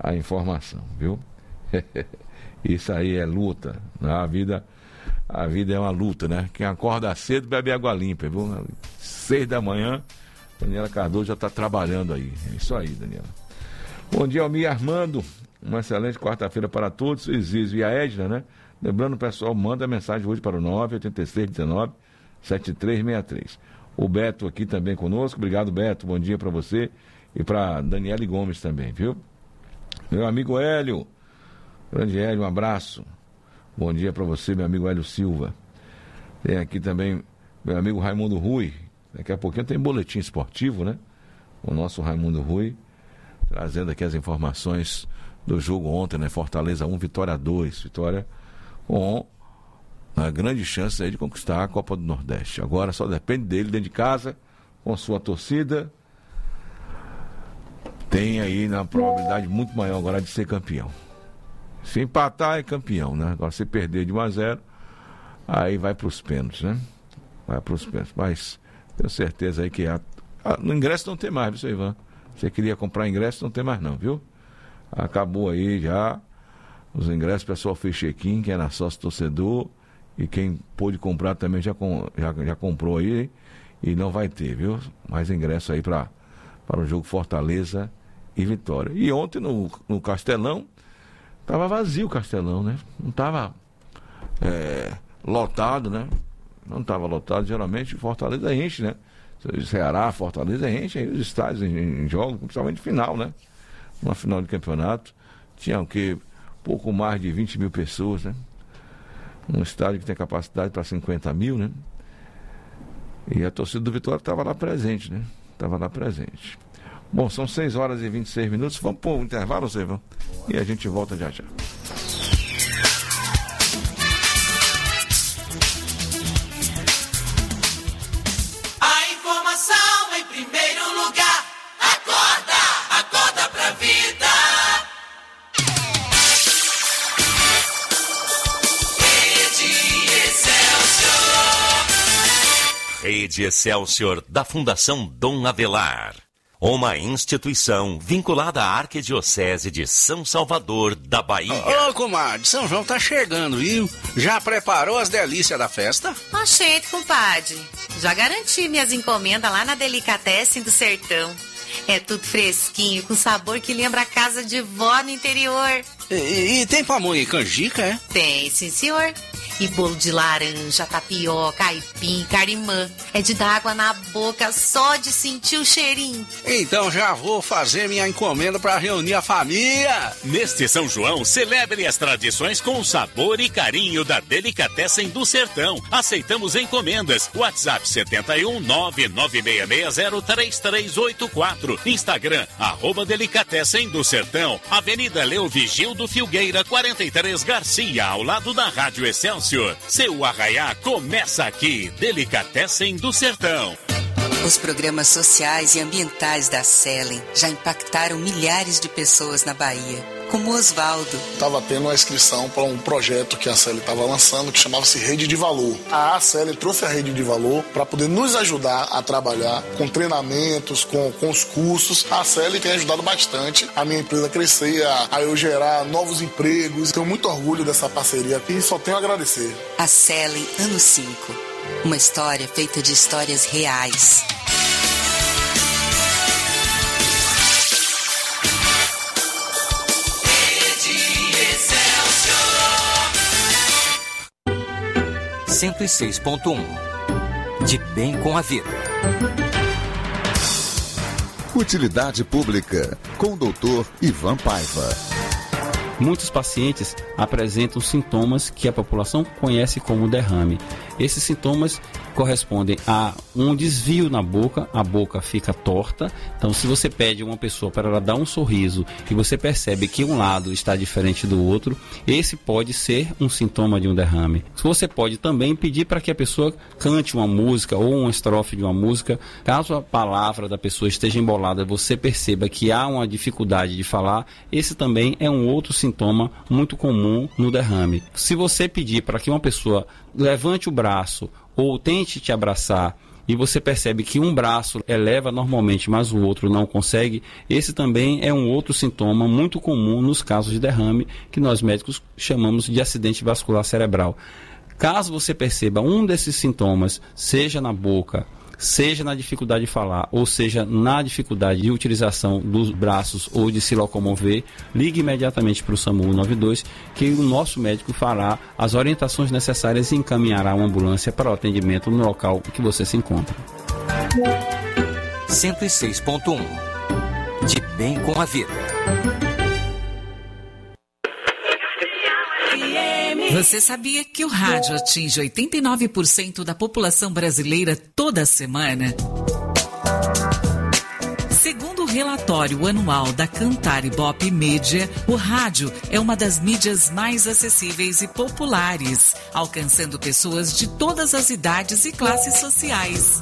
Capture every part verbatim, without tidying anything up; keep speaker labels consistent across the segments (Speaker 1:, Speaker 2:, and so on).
Speaker 1: a informação, viu? Isso aí é luta, né? A vida, a vida é uma luta, né? Quem acorda cedo bebe água limpa, viu? Seis da manhã, Daniela Cardoso já está trabalhando aí. É isso aí, Daniela. Bom dia, Almir Armando. Uma excelente quarta-feira para todos. O Izísio e a Edna, né? Lembrando, o pessoal manda a mensagem hoje para o nove oito seis um nove sete três seis três. O Beto aqui também conosco. Obrigado, Beto. Bom dia para você e para Daniele Gomes também, viu? Meu amigo Hélio. Grande Hélio, um abraço. Bom dia para você, meu amigo Hélio Silva. Tem aqui também meu amigo Raimundo Rui. Daqui a pouquinho tem boletim esportivo, né? O nosso Raimundo Rui trazendo aqui as informações do jogo ontem, né? Fortaleza um, Vitória dois. Vitória com uma grande chance aí de conquistar a Copa do Nordeste. Agora só depende dele dentro de casa, com a sua torcida. Tem aí na probabilidade muito maior agora de ser campeão. Se empatar é campeão, né? Agora se perder de um a zero, aí vai para os pênaltis, né? Vai para os pênaltis. Mas tenho certeza aí que a, a, no ingresso não tem mais, viu, seu Ivan? Você queria comprar ingresso, não tem mais não, viu? Acabou aí já os ingressos, o pessoal fez check-in, quem era sócio torcedor e quem pôde comprar também já, com, já, já comprou aí e não vai ter, viu? Mais ingresso aí para para o jogo Fortaleza e Vitória. E ontem no, no Castelão, tava vazio o Castelão, né? Não tava é, lotado, né? Não tava lotado, geralmente Fortaleza enche, né? Ceará, Fortaleza enche aí os estádios em, em jogos, principalmente final, né? Uma final de campeonato, tinha o quê? Pouco mais de vinte mil pessoas, né? Um estádio que tem capacidade para cinquenta mil, né? E a torcida do Vitória estava lá presente, né? Estava lá presente. Bom, são seis horas e vinte e seis minutos. Vamos pôr um intervalo, Zé? E a gente volta já já.
Speaker 2: A informação em primeiro lugar. Acorda, acorda pra vida. Rede Excelsior.
Speaker 3: Rede Excelsior, da Fundação Dom Avelar. Uma instituição vinculada à Arquidiocese de São Salvador, da Bahia.
Speaker 4: Ô, comadre, São João tá chegando, viu? Já preparou as delícias da festa?
Speaker 5: Oxente, compadre. Já garanti minhas encomendas lá na Delicatessen do Sertão. É tudo fresquinho, com sabor que lembra a casa de vó no interior.
Speaker 4: E, e, e tem pamonha e canjica, é?
Speaker 5: Tem, sim, senhor. E bolo de laranja, tapioca, aipim, carimã. É de dar água na boca só de sentir o cheirinho.
Speaker 4: Então já vou fazer minha encomenda para reunir a família.
Speaker 6: Neste São João, celebre as tradições com o sabor e carinho da Delicatessen do Sertão. Aceitamos encomendas. WhatsApp sete um nove nove seis seis zero três três oito quatro. Instagram, arroba Delicatessen do Sertão. Avenida Leo Vigildo Filgueira, quarenta e três Garcia, ao lado da Rádio Excelsior. Seu arraiá começa aqui. Delicatessen do Sertão.
Speaker 7: Os programas sociais e ambientais da Selen já impactaram milhares de pessoas na Bahia, como Osvaldo.
Speaker 8: Estava tendo uma inscrição para um projeto que a Selen estava lançando, que chamava-se Rede de Valor. A Selen trouxe a Rede de Valor para poder nos ajudar a trabalhar com treinamentos, com, com os cursos. A Selen tem ajudado bastante a minha empresa a crescer, a, a eu gerar novos empregos. Tenho muito orgulho dessa parceria e só tenho a agradecer.
Speaker 7: A Selen, ano cinco. Uma história feita de histórias reais.
Speaker 3: cento e seis ponto um. De bem com a vida.
Speaker 9: Utilidade Pública, com o doutor Ivan Paiva.
Speaker 10: Muitos pacientes apresentam sintomas que a população conhece como derrame. Esses sintomas correspondem a um desvio na boca, a boca fica torta. Então, se você pede a uma pessoa para ela dar um sorriso e você percebe que um lado está diferente do outro, esse pode ser um sintoma de um derrame. Você pode também pedir para que a pessoa cante uma música ou uma estrofe de uma música. Caso a palavra da pessoa esteja embolada, você perceba que há uma dificuldade de falar, esse também é um outro sintoma muito comum no derrame. Se você pedir para que uma pessoa levante o braço ou tente te abraçar e você percebe que um braço eleva normalmente, mas o outro não consegue, esse também é um outro sintoma muito comum nos casos de derrame, que nós médicos chamamos de acidente vascular cerebral. Caso você perceba um desses sintomas, seja na boca, seja na dificuldade de falar, ou seja na dificuldade de utilização dos braços ou de se locomover, ligue imediatamente para o SAMU nove dois, que o nosso médico fará as orientações necessárias e encaminhará uma ambulância para o atendimento no local que você se encontra.
Speaker 3: cento e seis ponto um. De bem com a vida.
Speaker 11: Você sabia que o rádio atinge oitenta e nove por cento da população brasileira toda semana? Segundo o relatório anual da Cantar Ibope Mídia, o rádio é uma das mídias mais acessíveis e populares, alcançando pessoas de todas as idades e classes sociais.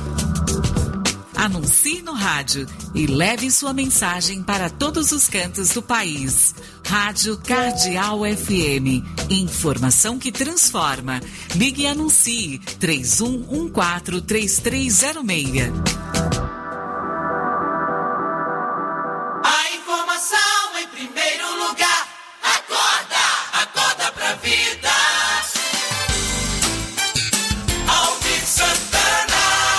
Speaker 11: Anuncie no rádio e leve sua mensagem para todos os cantos do país. Rádio Cardeal F M. Informação que transforma. Ligue e anuncie três um um quatro, três três zero seis.
Speaker 2: A informação em primeiro lugar. Acorda, acorda pra vida. Alvin Santana.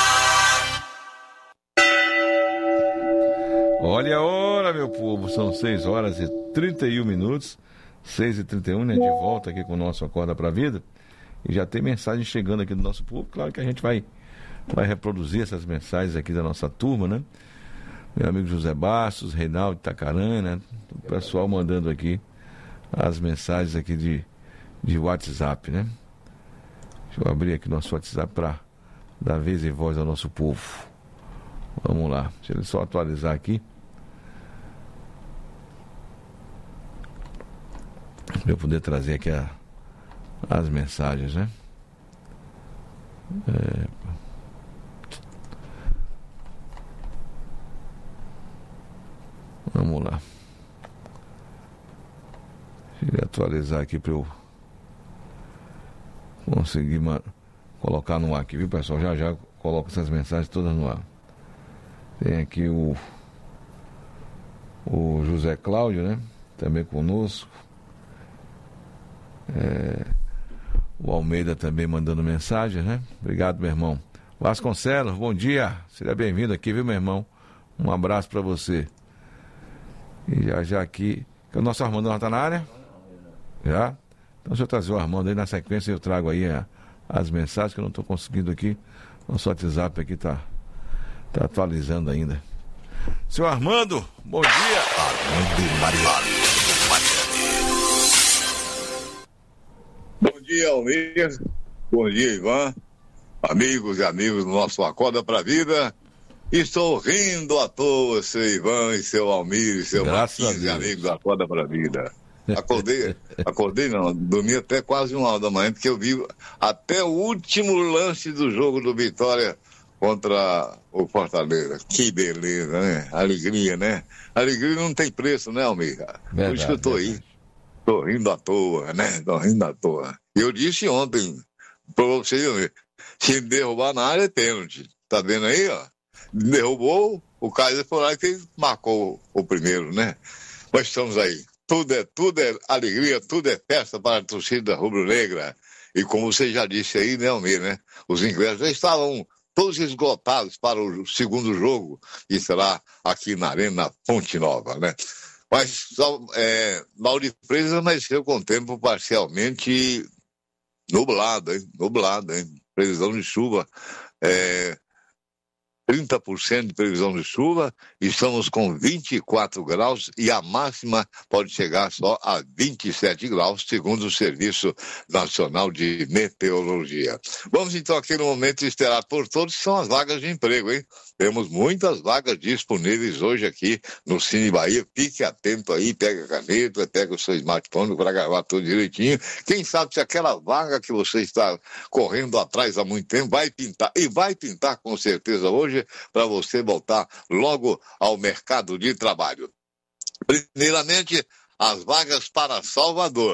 Speaker 1: Olha a hora, meu povo, são seis horas e trinta e um minutos, seis e trinta e um, né, de volta aqui com o nosso Acorda pra Vida, e já tem mensagem chegando aqui do nosso povo. Claro que a gente vai, vai reproduzir essas mensagens aqui da nossa turma, né, meu amigo José Bastos, Reinaldo Itacarã, né, o pessoal mandando aqui as mensagens aqui de, de WhatsApp, né. Deixa eu abrir aqui nosso WhatsApp para dar vez e voz ao nosso povo. Vamos lá, deixa eu só atualizar aqui para eu poder trazer aqui a, as mensagens, né? É... Vamos lá. Deixa eu atualizar aqui para eu conseguir ma- colocar no ar aqui, viu, pessoal? Já já coloco essas mensagens todas no ar. Tem aqui o o José Cláudio, né? Também conosco. É, o Almeida também mandando mensagem, né? Obrigado, meu irmão. Vasconcelos, bom dia. Seja bem-vindo aqui, viu, meu irmão? Um abraço para você. E já já aqui. O nosso Armando já tá na área? Já? Então, deixa eu trazer o Armando aí na sequência. Eu trago aí a, as mensagens que eu não estou conseguindo aqui. Nosso WhatsApp aqui tá, tá atualizando ainda. Seu Armando, bom dia. Armando Mariano.
Speaker 12: Bom dia, Almir. Bom dia, Ivan. Amigos e amigos do nosso Acorda pra Vida. Estou rindo à toa, seu Ivan e seu Almir e seu Marquinhos e amigos do Acorda pra Vida. Acordei, acordei não, dormi até quase uma hora da manhã, porque eu vi até o último lance do jogo do Vitória contra o Fortaleza. Que beleza, né? Alegria, né? Alegria não tem preço, né, Almir? Verdade, por isso que eu tô aí. Tô rindo à toa, né? Tô rindo à toa. Eu disse ontem pra você, se derrubar na área é pênalti. Tá vendo aí, ó? Derrubou, o Kaiser foi lá e fez, marcou o primeiro, né? Mas estamos aí. Tudo é, tudo é alegria, tudo é festa para a torcida rubro-negra. E como você já disse aí, né, Almir, né? Os ingressos já estavam todos esgotados para o segundo jogo, que será aqui na Arena Fonte Nova, né? Mas é, Mauro de Freitas amanheceu com o tempo parcialmente nublado, hein? Nublado, hein? Previsão de chuva, é, trinta por cento de previsão de chuva, estamos com vinte e quatro graus e a máxima pode chegar só a vinte e sete graus, segundo o Serviço Nacional de Meteorologia. Vamos então aqui no momento esperar por todos, que são as vagas de emprego, hein? Temos muitas vagas disponíveis hoje aqui no Cine Bahia. Fique atento aí, pega a caneta, pega o seu smartphone para gravar tudo direitinho. Quem sabe se aquela vaga que você está correndo atrás há muito tempo vai pintar, e vai pintar com certeza hoje, para você voltar logo ao mercado de trabalho. Primeiramente, as vagas para Salvador.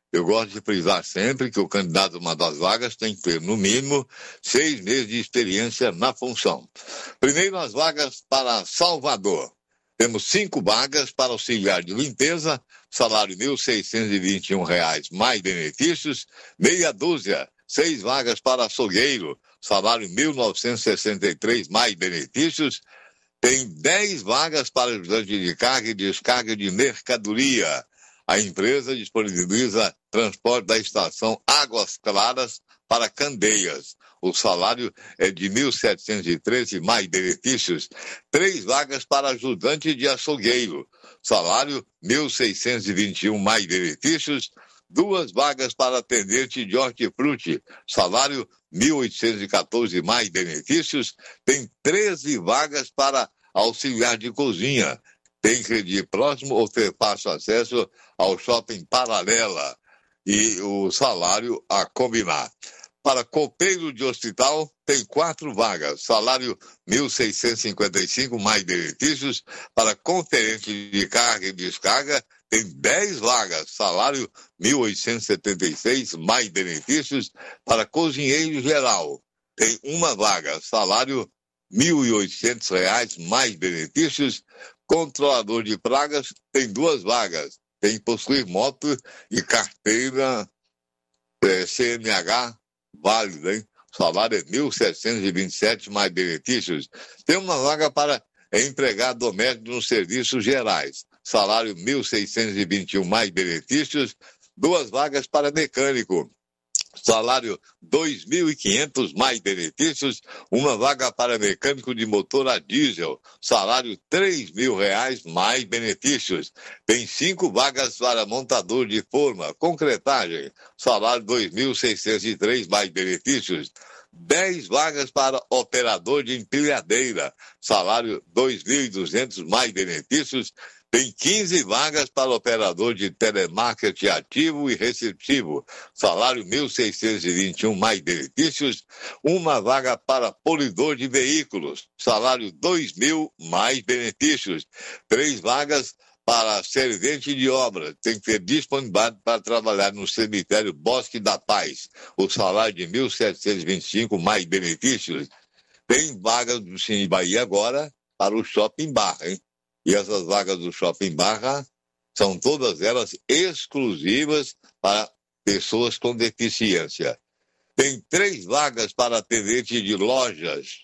Speaker 12: eu gosto de frisar sempre que o candidato a uma das vagas tem que ter, no mínimo, seis meses de experiência na função. Primeiro, as vagas para Salvador. Temos cinco vagas para auxiliar de limpeza, salário mil seiscentos e vinte e um reais mais benefícios, meia dúzia, seis vagas para açougueiro, salário mil novecentos e sessenta e três mais benefícios, tem dez vagas para ajudante de carga e descarga de mercadoria. A empresa disponibiliza transporte da estação Águas Claras para Candeias. O salário é de mil setecentos e treze mais benefícios. Três vagas para ajudante de açougueiro. Salário mil seiscentos e vinte e um mais benefícios. Duas vagas para atendente de hortifruti. Salário mil oitocentos e quatorze mais benefícios. Tem treze vagas para auxiliar de cozinha. Tem que ir próximo ou ter fácil acesso ao shopping Paralela. E o salário a combinar. Para copeiro de hospital, tem quatro vagas. Salário mil seiscentos e cinquenta e cinco mais benefícios. Para conferente de carga e descarga, tem dez vagas. Salário mil oitocentos e setenta e seis mais benefícios. Para cozinheiro geral, tem uma vaga. Salário mil e oitocentos reais mais benefícios. Controlador de pragas, tem duas vagas. Tem que possuir moto e carteira é, C N H válida, hein? O salário é mil setecentos e vinte e sete mais benefícios. Tem uma vaga para empregado doméstico nos serviços gerais. Salário mil seiscentos e vinte e um mais benefícios. Duas vagas para mecânico. Salário dois mil e quinhentos mais benefícios. Uma vaga para mecânico de motor a diesel. Salário três mil reais mais benefícios. Tem cinco vagas para montador de forma. Concretagem. Salário dois mil seiscentos e três mais benefícios. dez vagas para operador de empilhadeira. Salário dois mil e duzentos mais benefícios. Tem quinze vagas para operador de telemarketing ativo e receptivo. Salário mil seiscentos e vinte e um mais benefícios. Uma vaga para polidor de veículos. Salário dois mil mais benefícios. Três vagas para servente de obra. Tem que ter disponibilidade para trabalhar no cemitério Bosque da Paz. O salário de mil setecentos e vinte e cinco mais benefícios. Tem vagas do Cine Bahia agora para o Shopping Barra, hein? E essas vagas do Shopping Barra são todas elas exclusivas para pessoas com deficiência. Tem três vagas para atendente de lojas,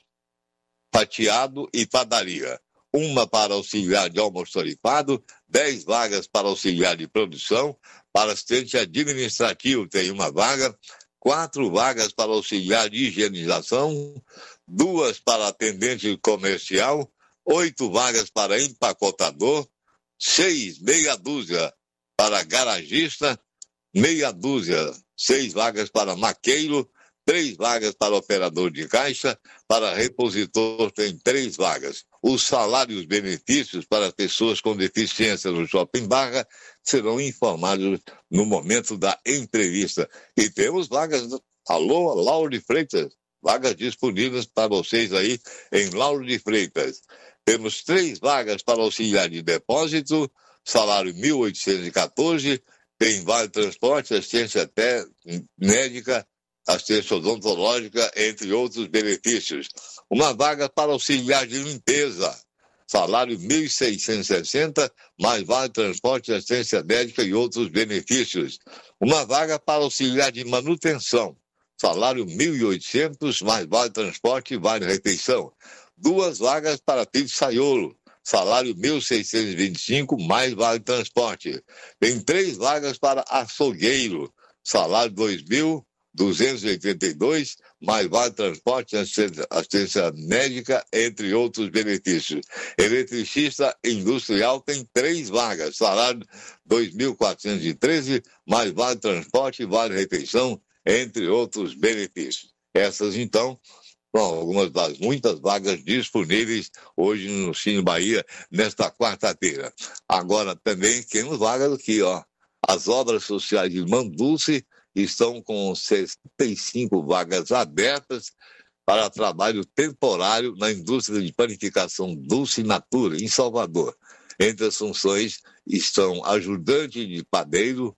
Speaker 12: fatiado e padaria. Uma para auxiliar de almoxarifado, dez vagas para auxiliar de produção, para assistente administrativo tem uma vaga, quatro vagas para auxiliar de higienização, duas para atendente comercial, oito vagas para empacotador, seis, meia dúzia para garagista, meia dúzia, seis vagas para maqueiro, três vagas para operador de caixa, para repositor tem três vagas. Os salários e benefícios para pessoas com deficiência no Shopping Barra serão informados no momento da entrevista. E temos vagas, alô, Lauro de Freitas, vagas disponíveis para vocês aí em Lauro de Freitas. Temos três vagas para auxiliar de depósito, salário mil oitocentos e quatorze, tem vale transporte, assistência até médica, assistência odontológica, entre outros benefícios. Uma vaga para auxiliar de limpeza, salário mil seiscentos e sessenta, mais vale transporte, assistência médica e outros benefícios. Uma vaga para auxiliar de manutenção, salário mil e oitocentos, mais vale transporte e vale refeição. Duas vagas para pizzaiolo, salário mil seiscentos e vinte e cinco, mais vale transporte. Tem três vagas para açougueiro, salário dois mil duzentos e oitenta e dois, mais vale transporte, assistência, assistência médica, entre outros benefícios. Eletricista industrial tem três vagas, salário dois mil quatrocentos e treze, mais vale transporte e vale refeição, entre outros benefícios. Essas, então, são algumas das muitas vagas disponíveis hoje no Cine Bahia, nesta quarta-feira. Agora também temos vagas aqui, ó. As obras sociais de Irmã Dulce estão com sessenta e cinco vagas abertas para trabalho temporário na indústria de panificação Dulce Natura, em Salvador. Entre as funções estão ajudante de padeiro,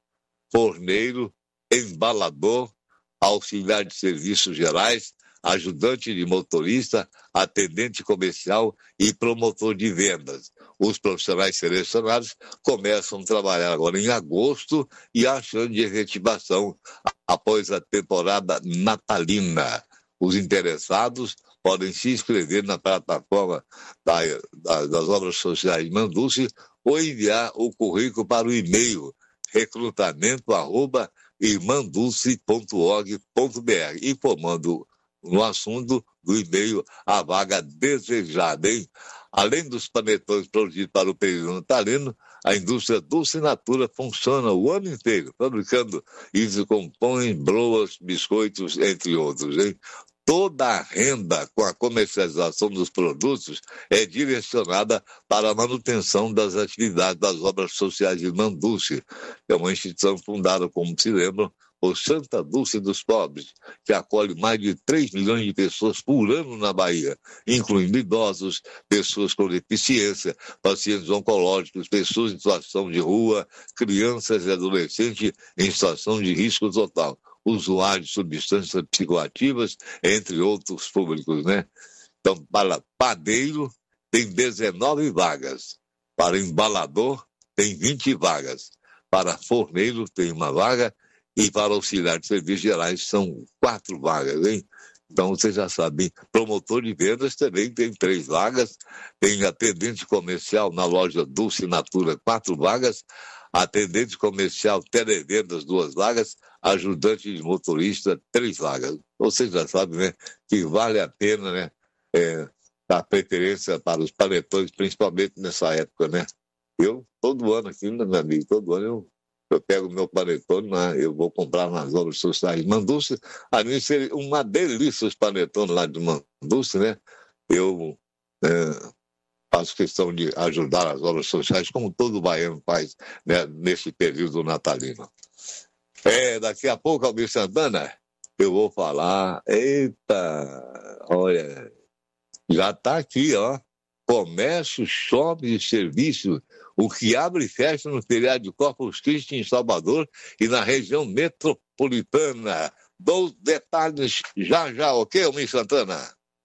Speaker 12: forneiro, embalador, auxiliar de serviços gerais, ajudante de motorista, atendente comercial e promotor de vendas. Os profissionais selecionados começam a trabalhar agora em agosto e a chance de efetivação após a temporada natalina. Os interessados podem se inscrever na plataforma da, da, das obras sociais de Manduce ou enviar o currículo para o e-mail recrutamento arroba irmanduce ponto org ponto br, informando no assunto do e-mail a vaga desejada, hein? Além dos panetones produzidos para o período natalino, a indústria Dulce Natura funciona o ano inteiro, fabricando isopões, broas, biscoitos, entre outros, hein? Toda a renda com a comercialização dos produtos é direcionada para a manutenção das atividades das obras sociais de Manduce. É uma instituição fundada, como se lembram, por Santa Dulce dos Pobres, que acolhe mais de três milhões de pessoas por ano na Bahia, incluindo idosos, pessoas com deficiência, pacientes oncológicos, pessoas em situação de rua, crianças e adolescentes em situação de risco total, usuários de substâncias psicoativas, entre outros públicos, né? Então, para padeiro, tem dezenove vagas. Para embalador, tem vinte vagas. Para forneiro, tem uma vaga. E para auxiliar de serviços gerais, são quatro vagas, hein? Então, vocês já sabem. Promotor de vendas também tem três vagas. Tem atendente comercial na loja Dulce Natura, quatro vagas. Atendente comercial televendas, duas vagas. Ajudante de motorista, três vagas. Vocês já sabem, né, que vale a pena, né, é, dar preferência para os panetones, principalmente nessa época, né? Eu, todo ano aqui, meu amigo, todo ano eu, eu pego meu panetone, né, eu vou comprar nas obras sociais de Manduce. A mim seria uma delícia os panetones lá de Manduce, né? Eu é, faço questão de ajudar as obras sociais, como todo baiano faz, né, nesse período natalino. É, daqui a pouco, Almir Santana, eu vou falar, eita, olha, já está aqui, ó, comércio, shopping e serviço, o que abre e fecha no feriado de Corpus Christi em Salvador e na região metropolitana. Dois detalhes já já, ok, Almir Santana?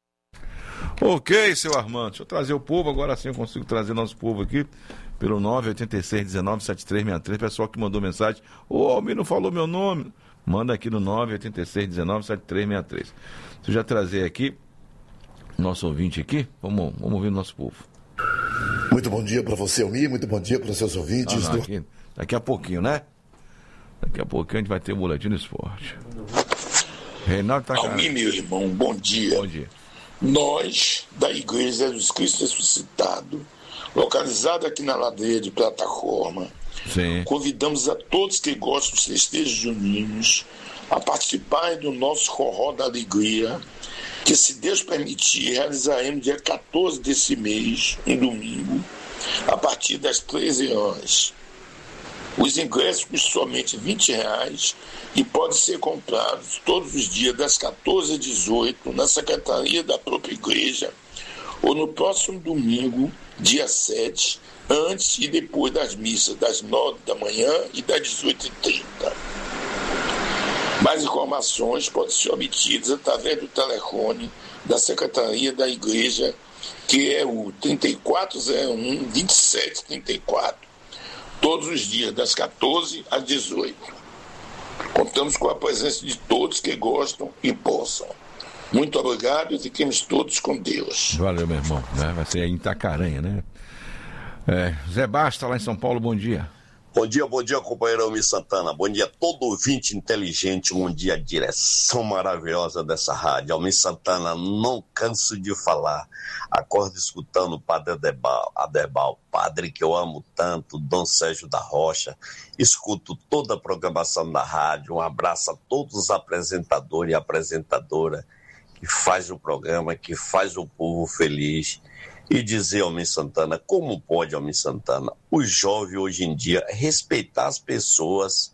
Speaker 1: Ok, seu Armando, deixa eu trazer o povo, agora sim eu consigo trazer nosso povo aqui. Pelo nove oito seis, um nove, sete três seis três, pessoal que mandou mensagem, ô, Almir não falou meu nome, manda aqui no nove oito seis, um nove, sete três seis três. Deixa eu já trazer aqui, nosso ouvinte aqui, vamos, vamos ouvir o nosso povo.
Speaker 13: Muito bom dia para você, Almir, muito bom dia para os seus ouvintes.
Speaker 1: Ah, não, aqui, daqui a pouquinho, né? Daqui a pouquinho a gente vai ter o Boletim do Esporte. Reinaldo tá
Speaker 14: Almir, meu irmão, bom dia.
Speaker 1: Bom dia.
Speaker 14: Nós, da Igreja Jesus Cristo Ressuscitado, localizada aqui na ladeira de Plataforma,
Speaker 1: sim,
Speaker 14: convidamos a todos que gostam dos festejos juninos a participarem do nosso Forró da Alegria, que, se Deus permitir, realizaremos dia quatorze desse mês, um domingo, a partir das treze horas. Os ingressos custam somente vinte reais e podem ser comprados todos os dias das quatorze às dezoito na secretaria da própria igreja ou no próximo domingo, dia sete, antes e depois das missas das nove da manhã e das dezoito e trinta. Mais informações podem ser obtidas através do telefone da secretaria da igreja, que é o trinta e quatro zero um, vinte e sete trinta e quatro. Todos os dias, das quatorze às dezoito. Contamos com a presença de todos que gostam e possam. Muito obrigado e fiquemos todos com Deus.
Speaker 1: Valeu, meu irmão. Né? Vai ser em Itacaranha, né? É, Zé Basta, lá em São Paulo, bom dia.
Speaker 15: Bom dia, bom dia, companheiro Almir Santana. Bom dia, todo ouvinte inteligente. Bom dia, direção maravilhosa dessa rádio. Almir Santana, não canso de falar. Acordo escutando o Padre Adebal, Adebal, padre que eu amo tanto, Dom Sérgio da Rocha. Escuto toda a programação da rádio. Um abraço a todos os apresentadores e apresentadora que faz o programa, que faz o povo feliz. E dizer, Almir Santana, como pode, Almir Santana, o jovem hoje em dia respeitar as pessoas,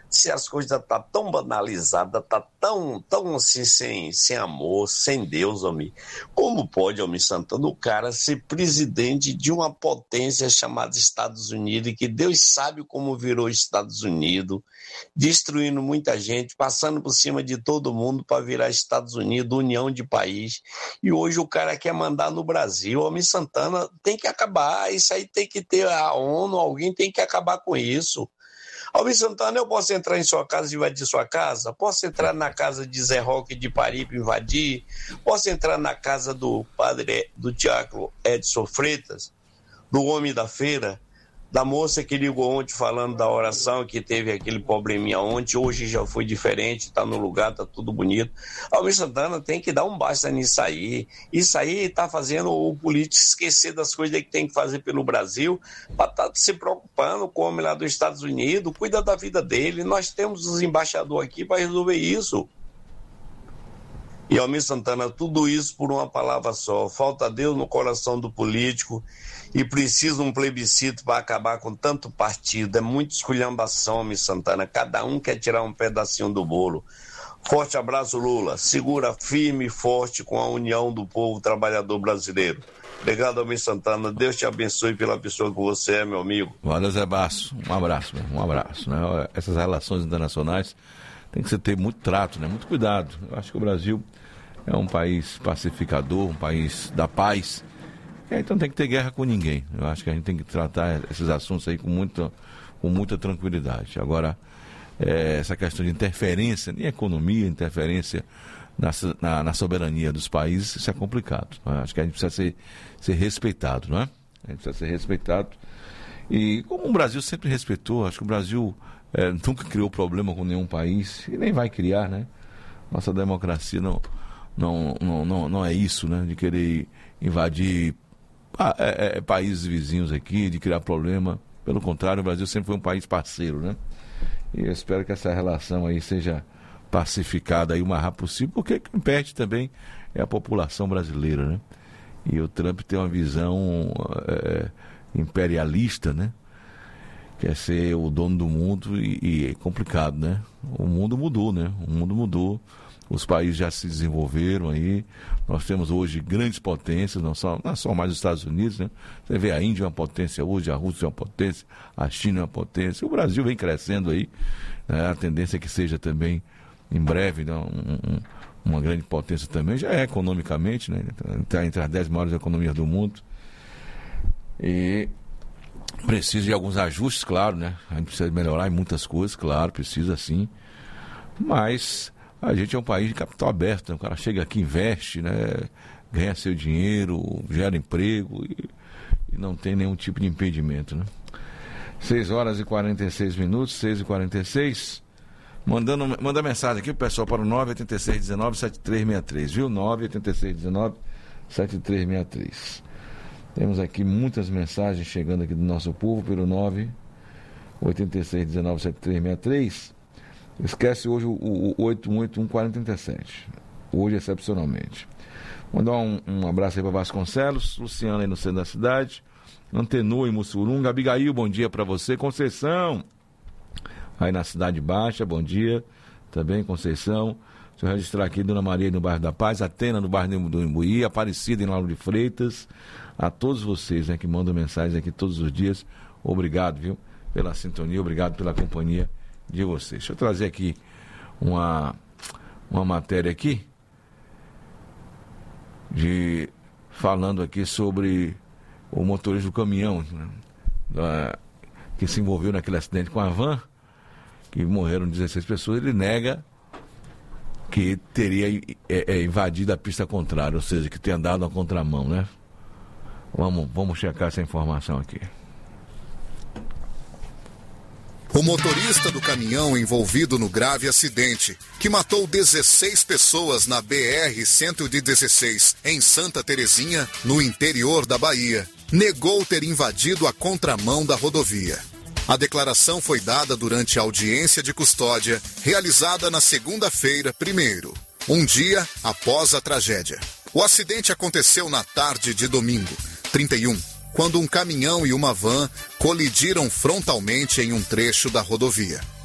Speaker 15: Se as coisas estão tá tão banalizadas, tá tão, tão assim, sem, sem amor, sem Deus, homem. Como pode, homem Santana, o cara ser presidente de uma potência chamada Estados Unidos, e que Deus sabe como virou Estados Unidos, destruindo muita gente, passando por cima de todo mundo para virar Estados Unidos, união de país, e hoje o cara quer mandar no Brasil. Homem Santana, tem que acabar, isso aí tem que ter a ONU, alguém tem que acabar com isso. Almir Santana, eu posso entrar em sua casa e invadir sua casa? Posso entrar na casa de Zé Roque de Paripe e invadir? Posso entrar na casa do padre, do Tiago Edson Freitas, do homem da feira, da moça que ligou ontem falando da oração, que teve aquele probleminha ontem, hoje já foi diferente, tá no lugar, tá tudo bonito. Almir Santana tem que dar um basta nisso aí. Isso aí tá fazendo o político esquecer das coisas que tem que fazer pelo Brasil, para estar tá se preocupando com o homem lá dos Estados Unidos, cuida da vida dele. Nós temos os embaixadores aqui para resolver isso. E Almir Santana, tudo isso por uma palavra só: falta Deus no coração do político, e precisa um plebiscito para acabar com tanto partido. É muita esculhambação, Almir Santana, cada um quer tirar um pedacinho do bolo. Forte abraço, Lula, segura firme e forte com a união do povo trabalhador brasileiro. Obrigado, Almir Santana, Deus te abençoe pela pessoa que você é, meu amigo.
Speaker 1: Valeu, Zé Basso, um abraço, um abraço, né? Essas relações internacionais tem que ter muito trato, né? Muito cuidado. Eu acho que o Brasil é um país pacificador, um país da paz. É, então tem que ter guerra com ninguém. Eu acho que a gente tem que tratar esses assuntos aí com muita, com muita tranquilidade. Agora, é, essa questão de interferência em economia, interferência na, na, na soberania dos países, isso é complicado. Eu acho que a gente precisa ser, ser respeitado, não é? A gente precisa ser respeitado. E como o Brasil sempre respeitou, acho que o Brasil é, nunca criou problema com nenhum país e nem vai criar, né? Nossa democracia não, não, não, não, não é isso, né? De querer invadir pa, é, é, países vizinhos aqui, de criar problema. Pelo contrário, o Brasil sempre foi um país parceiro, né? E eu espero que essa relação aí seja pacificada aí o mais rápido possível, porque quem perde também é a população brasileira, né? E o Trump tem uma visão é, imperialista, né? Quer ser o dono do mundo e, e é complicado, né? O mundo mudou, né? O mundo mudou, os países já se desenvolveram aí, nós temos hoje grandes potências, não só, não só mais os Estados Unidos, né? Você vê a Índia é uma potência hoje, a Rússia é uma potência, a China é uma potência, o Brasil vem crescendo aí, né? A tendência é que seja também, em breve, né? um, um, uma grande potência também, já é economicamente, né? Está entre as dez maiores economias do mundo. E precisa de alguns ajustes, claro, né? A gente precisa melhorar em muitas coisas, claro, precisa sim. Mas a gente é um país de capital aberto, né? O cara chega aqui, investe, né? Ganha seu dinheiro, gera emprego e, e não tem nenhum tipo de impedimento, né? seis horas e quarenta e seis minutos, seis e quarenta e seis. Mandando, manda mensagem aqui pro pessoal para o nove oito seis um nove sete três seis três, viu? nove oito seis um nove sete três seis três. Temos aqui muitas mensagens chegando aqui do nosso povo pelo nove oito seis um nove sete três seis três. Esquece hoje o, o, o oito um oito um quatro três sete. Hoje, excepcionalmente. Mandar um, um abraço aí para Vasconcelos, Luciano aí no centro da cidade, Antenor em Mussurunga, Abigail, bom dia para você, Conceição aí na Cidade Baixa, bom dia também, Conceição. Deixa eu registrar aqui Dona Maria no bairro da Paz, Atena no bairro do Imbuí, Aparecida em Lauro de Freitas. A todos vocês, né, que mandam mensagens aqui todos os dias, obrigado, viu, pela sintonia, obrigado pela companhia de vocês. Deixa eu trazer aqui uma, uma matéria aqui de, falando aqui sobre o motorista do caminhão, né, da, que se envolveu naquele acidente com a van, que morreram dezesseis pessoas. Ele nega que teria é, é, invadido a pista contrária, ou seja, que tenha dado a contramão, né? Vamos, vamos checar essa informação aqui.
Speaker 16: O motorista do caminhão envolvido no grave acidente, que matou dezesseis pessoas na B R cento e dezesseis, em Santa Terezinha, no interior da Bahia, negou ter invadido a contramão da rodovia. A declaração foi dada durante a audiência de custódia, realizada na segunda-feira, primeiro, um dia após a tragédia. O acidente aconteceu na tarde de domingo, trinta e um, quando um caminhão e uma van colidiram frontalmente em um trecho da rodovia.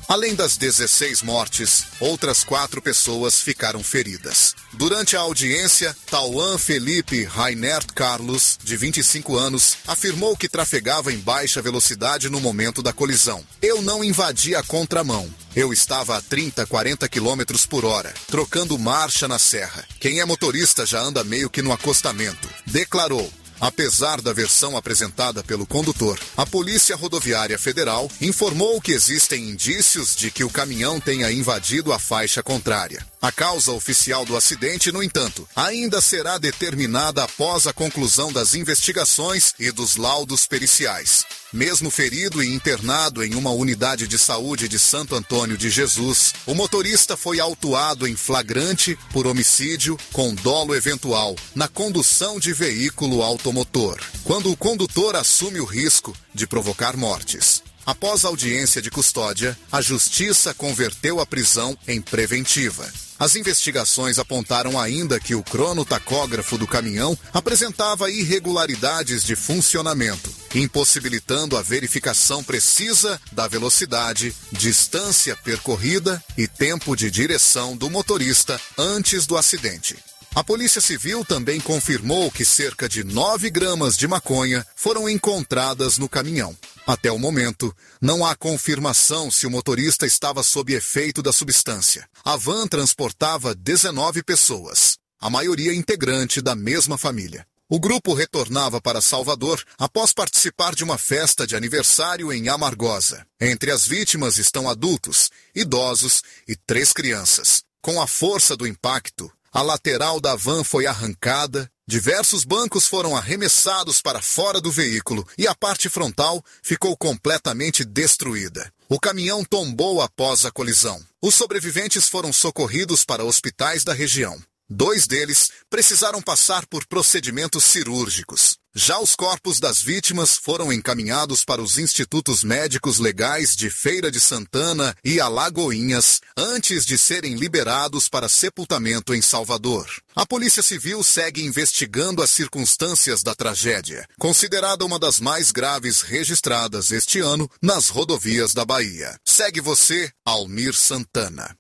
Speaker 16: Além das dezesseis mortes, outras quatro pessoas ficaram feridas. Durante a audiência, Tauan Felipe Rainert Carlos, de vinte e cinco anos, afirmou que trafegava em baixa velocidade no momento da colisão. Eu não invadi a contramão. Eu estava a trinta, quarenta quilômetros por hora, trocando marcha na serra. Quem é motorista já anda meio que no acostamento, declarou. Apesar da versão apresentada pelo condutor, a Polícia Rodoviária Federal informou que existem indícios de que o caminhão tenha invadido a faixa contrária. A causa oficial do acidente, no entanto, ainda será determinada após a conclusão das investigações e dos laudos periciais. Mesmo ferido e internado em uma unidade de saúde de Santo Antônio de Jesus, o motorista foi autuado em flagrante por homicídio com dolo eventual na condução de veículo automotor, quando o condutor assume o risco de provocar mortes. Após a audiência de custódia, a Justiça converteu a prisão em preventiva. As investigações apontaram ainda que o cronotacógrafo do caminhão apresentava irregularidades de funcionamento, impossibilitando a verificação precisa da velocidade, distância percorrida e tempo de direção do motorista antes do acidente. A Polícia Civil também confirmou que cerca de nove gramas de maconha foram encontradas no caminhão. Até o momento, não há confirmação se o motorista estava sob efeito da substância. A van transportava dezenove pessoas, a maioria integrante da mesma família. O grupo retornava para Salvador após participar de uma festa de aniversário em Amargosa. Entre as vítimas estão adultos, idosos e três crianças. Com a força do impacto, a lateral da van foi arrancada, diversos bancos foram arremessados para fora do veículo e a parte frontal ficou completamente destruída. O caminhão tombou após a colisão. Os sobreviventes foram socorridos para hospitais da região. Dois deles precisaram passar por procedimentos cirúrgicos. Já os corpos das vítimas foram encaminhados para os institutos médicos legais de Feira de Santana e Alagoinhas antes de serem liberados para sepultamento em Salvador. A Polícia Civil segue investigando as circunstâncias da tragédia, considerada uma das mais graves registradas este ano nas rodovias da Bahia. Segue você, Almir Santana.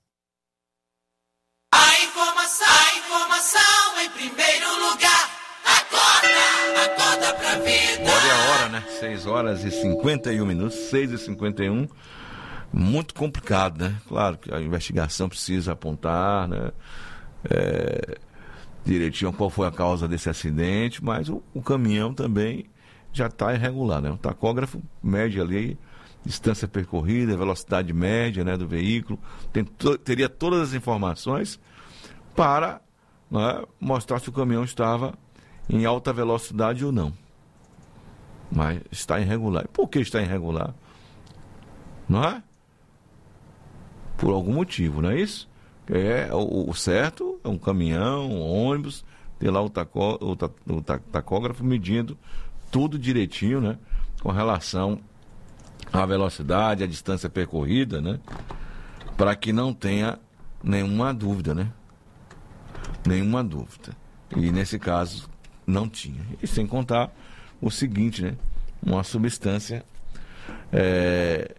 Speaker 2: A informação, a informação em primeiro lugar. Acorda, acorda pra vida.
Speaker 1: Olha a hora, né? seis horas e cinquenta e um minutos, seis e cinquenta e um. Muito complicado, né? Claro que a investigação precisa apontar, né? É, direitinho qual foi a causa desse acidente, mas o, o caminhão também já está irregular, né? O tacógrafo mede ali distância percorrida, velocidade média, né, do veículo, tem to- teria todas as informações para, né, mostrar se o caminhão estava em alta velocidade ou não. Mas está irregular. Por que está irregular? Não é? Por algum motivo, não é isso? É, o, o certo é um caminhão, um ônibus, ter lá o, tacó, o, ta, o tacógrafo medindo tudo direitinho, né, com relação a velocidade, a distância percorrida, né? Para que não tenha nenhuma dúvida, né? Nenhuma dúvida. E nesse caso não tinha. E sem contar o seguinte, né? Uma substância é,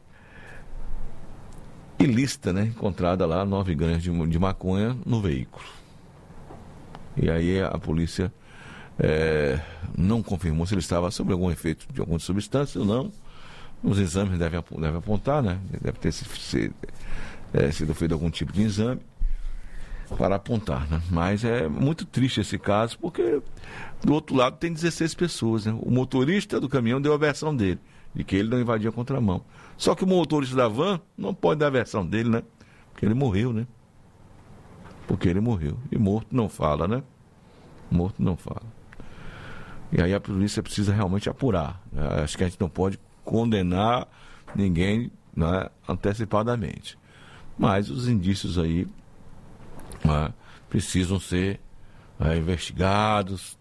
Speaker 1: ilícita, né? Encontrada lá, nove gramas de, de maconha no veículo. E aí a polícia é, não confirmou se ele estava sob algum efeito de alguma substância ou não. Os exames devem, devem apontar, né? Deve ter se, se, é, sido feito algum tipo de exame para apontar, né? Mas é muito triste esse caso, porque do outro lado tem dezesseis pessoas, né? O motorista do caminhão deu a versão dele, de que ele não invadia a contramão. Só que o motorista da van não pode dar a versão dele, né? Porque ele morreu, né? Porque ele morreu. E morto não fala, né? Morto não fala. E aí a polícia precisa realmente apurar. Acho que a gente não pode condenar ninguém, né, antecipadamente, mas os indícios aí, né, precisam ser, né, investigados,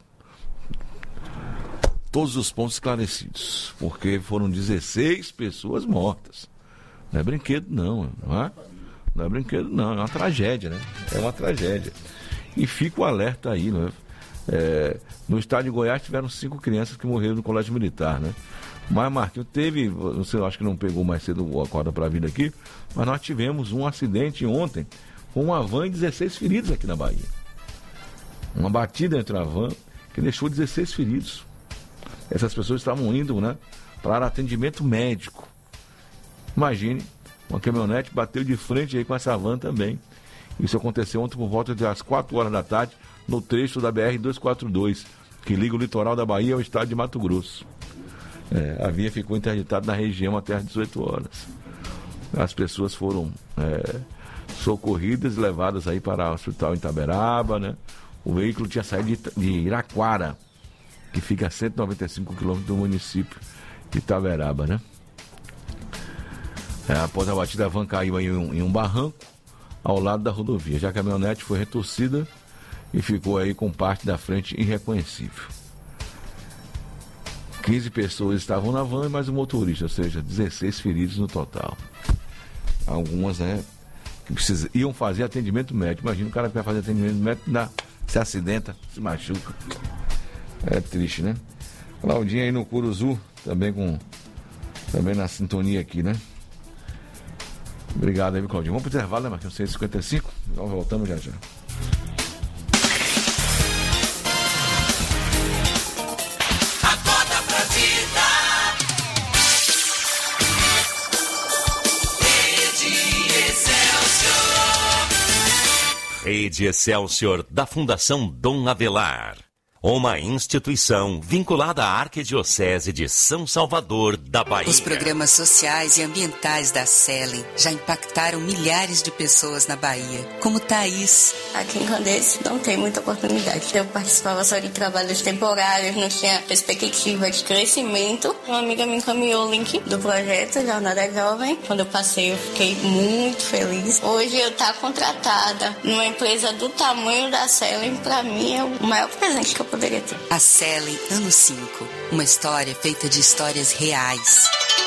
Speaker 1: todos os pontos esclarecidos, porque foram dezesseis pessoas mortas. Não é brinquedo não, não é? Não é brinquedo não, é uma tragédia, né? É uma tragédia. E fica o alerta aí, né? É, no estado de Goiás tiveram cinco crianças que morreram no colégio militar, né? Mas, Marquinhos, teve, você acho que não pegou mais cedo o Acorda para a Vida aqui, mas nós tivemos um acidente ontem com uma van e dezesseis feridos aqui na Bahia. Uma batida entre a van que deixou dezesseis feridos. Essas pessoas estavam indo, né, para atendimento médico. Imagine, uma caminhonete bateu de frente aí com essa van também. Isso aconteceu ontem por volta das quatro horas da tarde, no trecho da B R duzentos e quarenta e dois, que liga o litoral da Bahia ao estado de Mato Grosso. É, a via ficou interditada na região até às dezoito horas. As pessoas foram é, socorridas e levadas aí para o hospital em Itaberaba, né? O veículo tinha saído de, de Iraquara, que fica a cento e noventa e cinco quilômetros do município de Itaberaba, né? É, após a batida, a van caiu em um, em um barranco ao lado da rodovia. Já a caminhonete foi retorcida e ficou aí com parte da frente irreconhecível. quinze pessoas estavam na van e mais um motorista, ou seja, dezesseis feridos no total. Algumas, né, que precisa, iam fazer atendimento médico. Imagina o cara que vai fazer atendimento médico, dá, se acidenta, se machuca. É triste, né? Claudinha aí no Curuzu, também com também na sintonia aqui, né? Obrigado aí, Claudinho. Vamos pro intervalo, né, Marquinhos? cento e cinquenta e cinco. Nós voltamos já já.
Speaker 2: Acorda pra vida. Rede Excelsior.
Speaker 3: Rede Excelsior da Fundação Dom Avelar. Uma instituição vinculada à Arquidiocese de São Salvador da Bahia.
Speaker 7: Os programas sociais e ambientais da Selen já impactaram milhares de pessoas na Bahia, como Thaís.
Speaker 17: Aqui em Candeias não tem muita oportunidade. Eu participava só de trabalhos temporários, não tinha perspectiva de crescimento. Uma amiga me encaminhou o link do projeto Jornada Jovem. Quando eu passei, eu fiquei muito feliz. Hoje eu estou contratada numa empresa do tamanho da Selen, para mim é o maior presente que eu poderia ter.
Speaker 7: A Selen Ano cinco, uma história feita de histórias reais.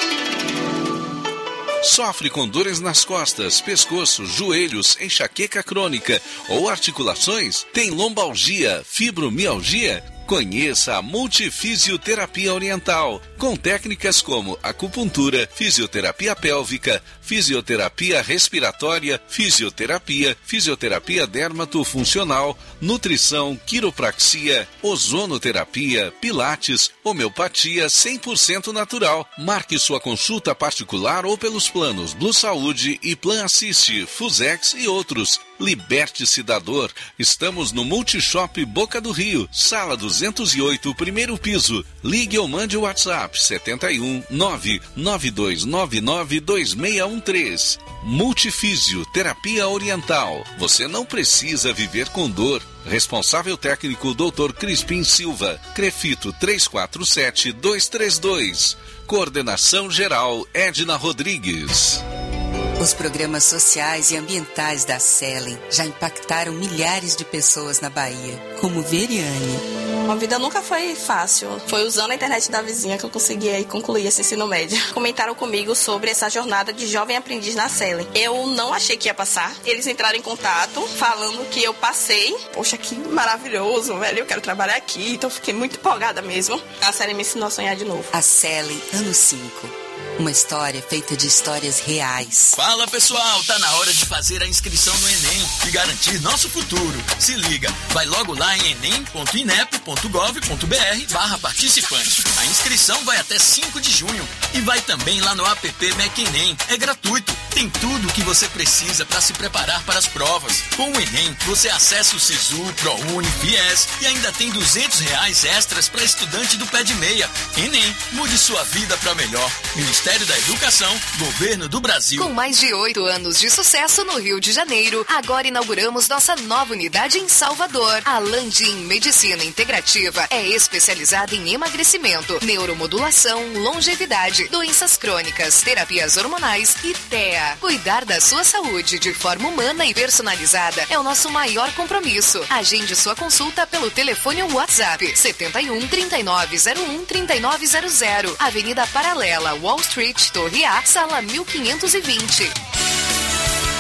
Speaker 4: Sofre com dores nas costas, pescoço, joelhos, enxaqueca crônica ou articulações? Tem lombalgia, fibromialgia? Conheça a Multifisioterapia Oriental, com técnicas como acupuntura, fisioterapia pélvica, fisioterapia respiratória, fisioterapia, fisioterapia dermatofuncional, nutrição, quiropraxia, ozonoterapia, pilates, homeopatia cem por cento natural. Marque sua consulta particular ou pelos planos Blue Saúde e Plan Assist, Fusex e outros. Liberte-se da dor. Estamos no Multishop Boca do Rio, sala duzentos e oito, primeiro piso. Ligue ou mande o WhatsApp sete um nove nove dois nove nove dois seis um três. Multifísio Terapia Oriental. Você não precisa viver com dor. Responsável técnico doutor Crispim Silva. Crefito três quatro sete dois três dois. Coordenação geral Edna Rodrigues.
Speaker 7: Os programas sociais e ambientais da Selen já impactaram milhares de pessoas na Bahia, como Veriane.
Speaker 18: A vida nunca foi fácil. Foi usando a internet da vizinha que eu consegui aí concluir esse ensino médio. Comentaram comigo sobre essa jornada de jovem aprendiz na Selen. Eu não achei que ia passar. Eles entraram em contato falando que eu passei. Poxa, que maravilhoso, velho. Eu quero trabalhar aqui. Então fiquei muito empolgada mesmo. A Selen me ensinou a sonhar de novo.
Speaker 7: A Selen Ano cinco. Uma história feita de histórias reais.
Speaker 19: Fala pessoal, tá na hora de fazer a inscrição no Enem e garantir nosso futuro. Se liga, vai logo lá em enem ponto inep ponto gov ponto br barra participante. A inscrição vai até cinco de junho e vai também lá no app Mac Enem. É gratuito, tem tudo o que você precisa para se preparar para as provas. Com o Enem, você acessa o Sisu, ProUni, Fies e ainda tem duzentos reais extras para estudante do pé de meia. Enem, mude sua vida para melhor. Ministério da Educação, Governo do Brasil.
Speaker 20: Com mais de oito anos de sucesso no Rio de Janeiro, agora inauguramos nossa nova unidade em Salvador. A Landim Medicina Integrativa é especializada em emagrecimento, neuromodulação, longevidade, doenças crônicas, terapias hormonais e T E A. Cuidar da sua saúde de forma humana e personalizada é o nosso maior compromisso. Agende sua consulta pelo telefone ou WhatsApp sete um, trinta e nove zero um, trinta e nove zero zero, Avenida Paralela, Wall Street, Torre A, sala mil quinhentos e vinte.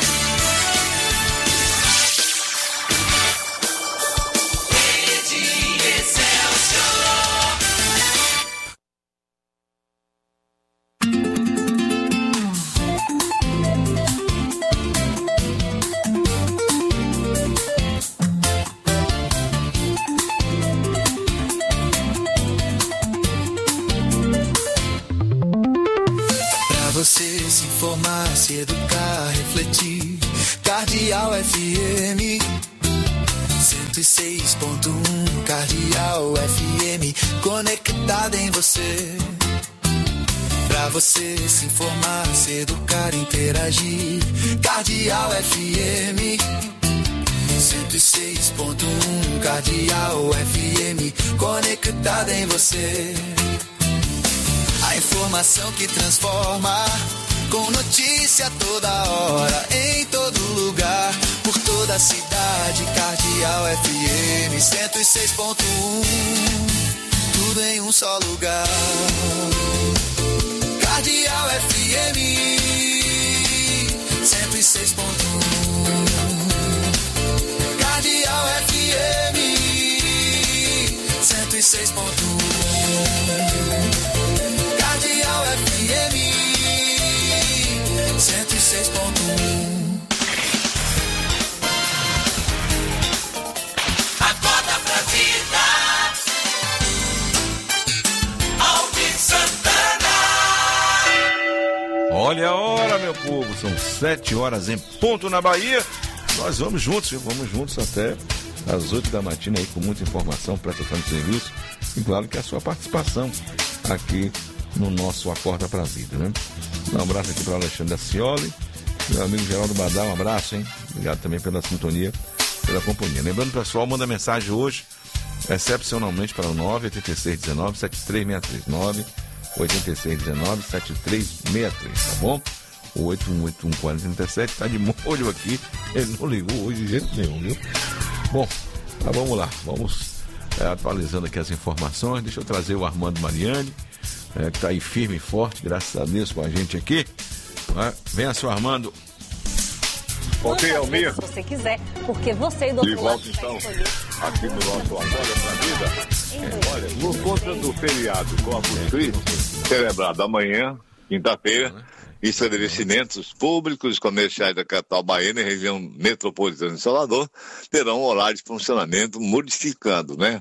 Speaker 2: Rede
Speaker 21: se educar, refletir. Cardeal F M cento e seis ponto um, Cardeal F M, conectada em você. Pra você se informar, se educar, interagir. Cardeal F M cento e seis ponto um, Cardeal F M, conectada em você. A informação que transforma, com notícia toda hora, em todo lugar, por toda a cidade. Cardeal F M cento e seis ponto um, tudo em um só lugar. Cardeal F M cento e seis ponto um, Cardeal F M cento e seis ponto um, Cardeal F M cento e seis ponto um.
Speaker 2: Acorda pra vida. Alvin Santana.
Speaker 1: Olha a hora, meu povo, são sete horas em ponto na Bahia. Nós vamos juntos, viu? Vamos juntos até às oito da matina aí com muita informação, prestação de serviço e claro que a sua participação aqui no nosso Acorda pra Vida, né? Um abraço aqui para o Alexandre Acioli, meu amigo Geraldo Badal, um abraço, hein? Obrigado também pela sintonia, pela companhia. Lembrando, pessoal, manda mensagem hoje, excepcionalmente para o nove oito seis um nove sete três seis três, nove oito seis um nove sete três seis três, tá bom? O oito um oito um quatro três sete tá de molho aqui, ele não ligou hoje de jeito nenhum, viu? Bom, tá, vamos lá, vamos é, atualizando aqui as informações. Deixa eu trazer o Armando Mariani, é, que tá aí firme e forte, graças a Deus, com a gente aqui. É, venha, seu Armando.
Speaker 12: Bom dia, Almir.
Speaker 22: Se você quiser, porque você do outro
Speaker 12: De volta, então, aqui no nosso Acorda pra Vida. É, olha, por conta do feriado Corpus Christi, celebrado amanhã, quinta-feira, estabelecimentos públicos e comerciais da capital baiana e região metropolitana de Salvador terão horário de funcionamento modificando, né?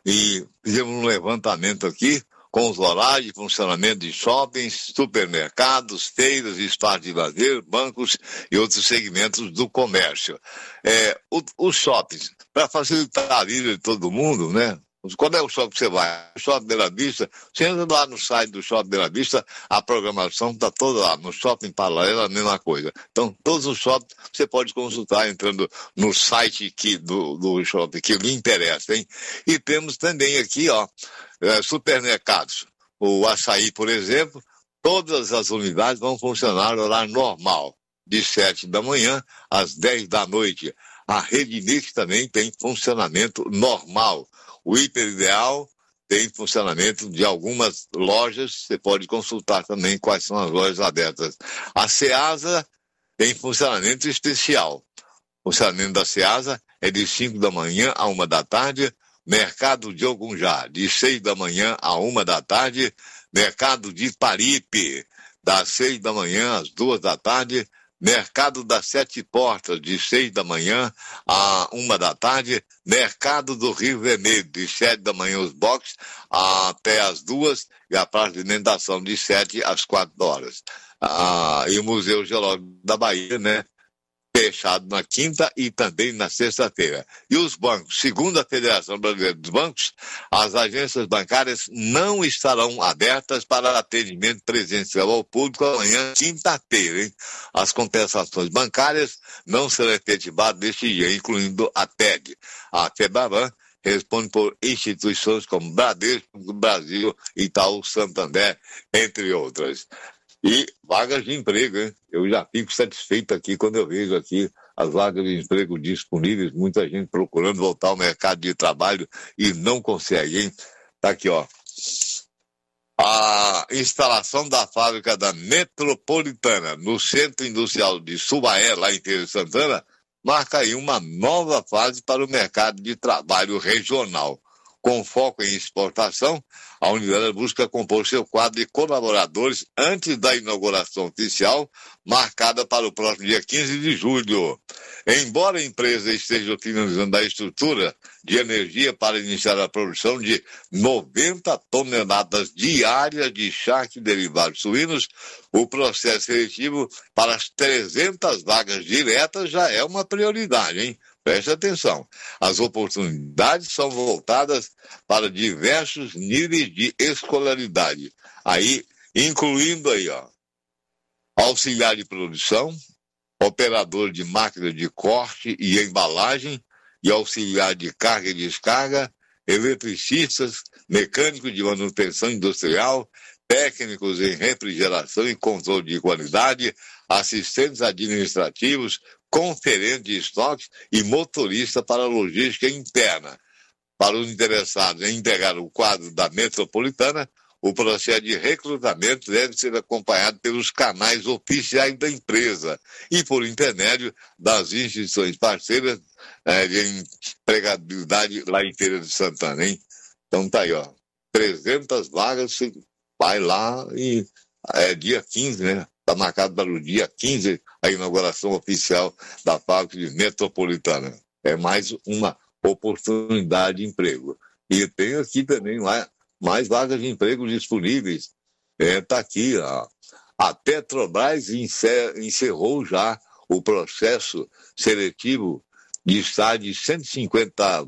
Speaker 12: E fizemos um levantamento aqui com os horários de funcionamento de shoppings, supermercados, feiras, espaços de lazer, bancos e outros segmentos do comércio. É, o, os shoppings, para facilitar a vida de todo mundo, né? Quando é o shopping que você vai? O Shopping Bela Vista, você entra lá no site do Shopping Bela Vista, a programação está toda lá. No Shopping Paralelo, a mesma coisa. Então, todos os shoppings você pode consultar entrando no site que, do, do shopping que lhe interessa, hein? E temos também aqui, ó, é, supermercados. O Açaí, por exemplo, todas as unidades vão funcionar no horário normal, de sete da manhã às dez da noite. A Rede Mix também tem funcionamento normal. O Hiper Ideal tem funcionamento de algumas lojas, você pode consultar também quais são as lojas abertas. A Ceasa tem funcionamento especial. O funcionamento da Ceasa é de cinco da manhã a uma da tarde, Mercado de Ogunjá, de seis da manhã a uma da tarde, Mercado de Paripe, das seis da manhã às duas da tarde, Mercado das Sete Portas, de seis da manhã a uma da tarde. Mercado do Rio Vermelho, de sete da manhã os boxes até as duas. E a praça de alimentação, de sete às quatro horas. Ah, e o Museu Geológico da Bahia, né? Fechado na quinta e também na sexta-feira. E os bancos, segundo a Federação Brasileira dos Bancos, as agências bancárias não estarão abertas para atendimento presencial ao público amanhã, quinta-feira, hein? As compensações bancárias não serão efetivadas neste dia, incluindo a T E D. A FEBARAN responde por instituições como Bradesco, Brasil, Itaú, Santander, entre outras. E vagas de emprego, hein? Eu já fico satisfeito aqui quando eu vejo aqui as vagas de emprego disponíveis, muita gente procurando voltar ao mercado de trabalho e não consegue, hein? Tá aqui, ó. A instalação da fábrica da Metropolitana no Centro Industrial de Subaé, lá em Feira de Santana, marca aí uma nova fase para o mercado de trabalho regional. Com foco em exportação, a unidade busca compor seu quadro de colaboradores antes da inauguração oficial, marcada para o próximo dia quinze de julho. Embora a empresa esteja utilizando a estrutura de energia para iniciar a produção de noventa toneladas diárias de charque e derivados suínos, o processo seletivo para as trezentas vagas diretas já é uma prioridade, hein? Preste atenção. As oportunidades são voltadas para diversos níveis de escolaridade. Aí, incluindo aí, ó, auxiliar de produção, operador de máquina de corte e embalagem e auxiliar de carga e descarga, eletricistas, mecânicos de manutenção industrial, técnicos em refrigeração e controle de qualidade, assistentes administrativos, conferente de estoques e motorista para logística interna. Para os interessados em integrar o quadro da metropolitana, o processo de recrutamento deve ser acompanhado pelos canais oficiais da empresa e por intermédio das instituições parceiras é, de empregabilidade lá em Feira de Santana, hein? Então tá aí, ó, trezentas vagas, você vai lá e é dia quinze, né? Está marcado para o dia quinze a inauguração oficial da fábrica de Metropolitana. É mais uma oportunidade de emprego. E tem aqui também lá mais vagas de emprego disponíveis. Está é, aqui, ó. A Petrobras encerrou já o processo seletivo de estágio de cento e cinquenta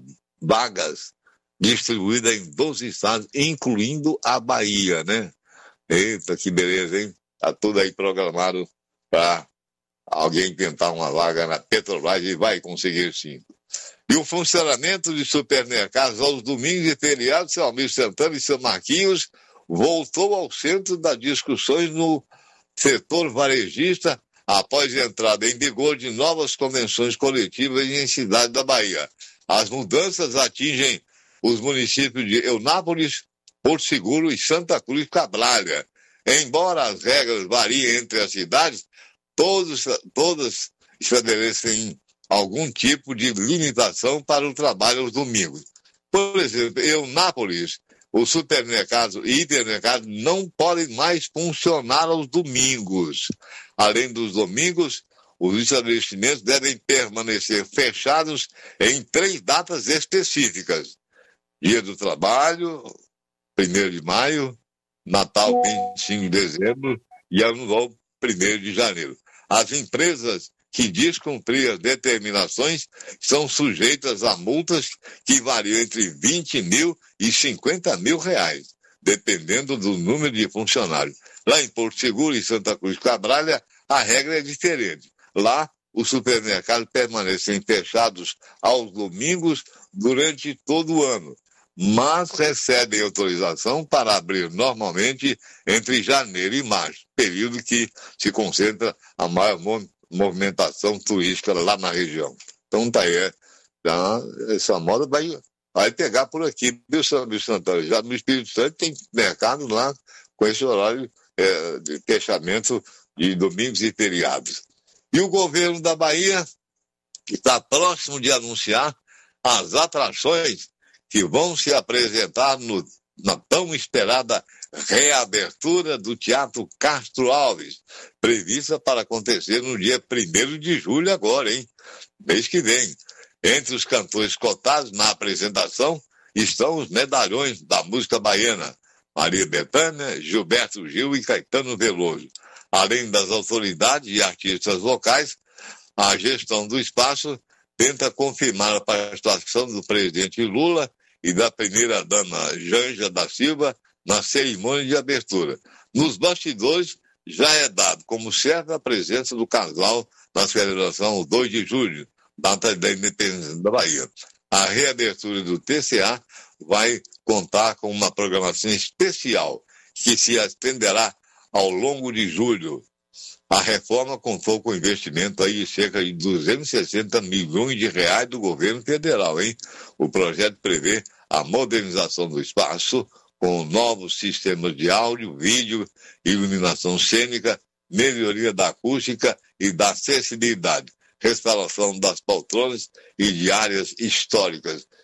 Speaker 12: vagas distribuídas em doze estados, incluindo a Bahia, né? Eita, que beleza, hein? Está tudo aí programado para alguém tentar uma vaga na Petrobras e vai conseguir sim. E o funcionamento de supermercados aos domingos e feriados, seu Almir Santana e seu Marquinhos, voltou ao centro das discussões no setor varejista após a entrada em vigor de novas convenções coletivas em cidades da Bahia. As mudanças atingem os municípios de Eunápolis, Porto Seguro e Santa Cruz Cabrália. Embora as regras variem entre as cidades, todos, todas estabelecem algum tipo de limitação para o trabalho aos domingos. Por exemplo, em Eunápolis, os supermercados e hipermercados não podem mais funcionar aos domingos. Além dos domingos, os estabelecimentos devem permanecer fechados em três datas específicas: Dia do Trabalho, primeiro de maio, Natal, vinte e cinco de dezembro e Ano Novo, primeiro de janeiro. As empresas que descumprir as determinações são sujeitas a multas que variam entre vinte mil e cinquenta mil reais, dependendo do número de funcionários. Lá em Porto Seguro e Santa Cruz Cabrália, a regra é diferente. Lá, os supermercados permanecem fechados aos domingos durante todo o ano, mas recebem autorização para abrir normalmente entre janeiro e março, período que se concentra a maior movimentação turística lá na região. Então tá aí, é, tá, essa moda vai, vai pegar por aqui, viu, Santana? Já no Espírito Santo tem mercado lá com esse horário é, de fechamento de domingos e feriados. E o governo da Bahia está próximo de anunciar as atrações que vão se apresentar no, na tão esperada reabertura do Teatro Castro Alves, prevista para acontecer no dia primeiro de julho agora, hein? Mês que vem. Entre os cantores cotados na apresentação estão os medalhões da música baiana, Maria Bethânia, Gilberto Gil e Caetano Veloso. Além das autoridades e artistas locais, a gestão do espaço tenta confirmar a participação do presidente Lula e da primeira-dama Janja da Silva na cerimônia de abertura. Nos bastidores, já é dado como certa a presença do casal na celebração dois de julho, data da independência da Bahia. A reabertura do T C A vai contar com uma programação especial que se estenderá ao longo de julho. A reforma contou com investimento aí de cerca de duzentos e sessenta milhões de reais do governo federal, hein? O projeto prevê a modernização do espaço com novos sistemas de áudio, vídeo, iluminação cênica, melhoria da acústica e da acessibilidade, restauração das poltronas e de áreas históricas.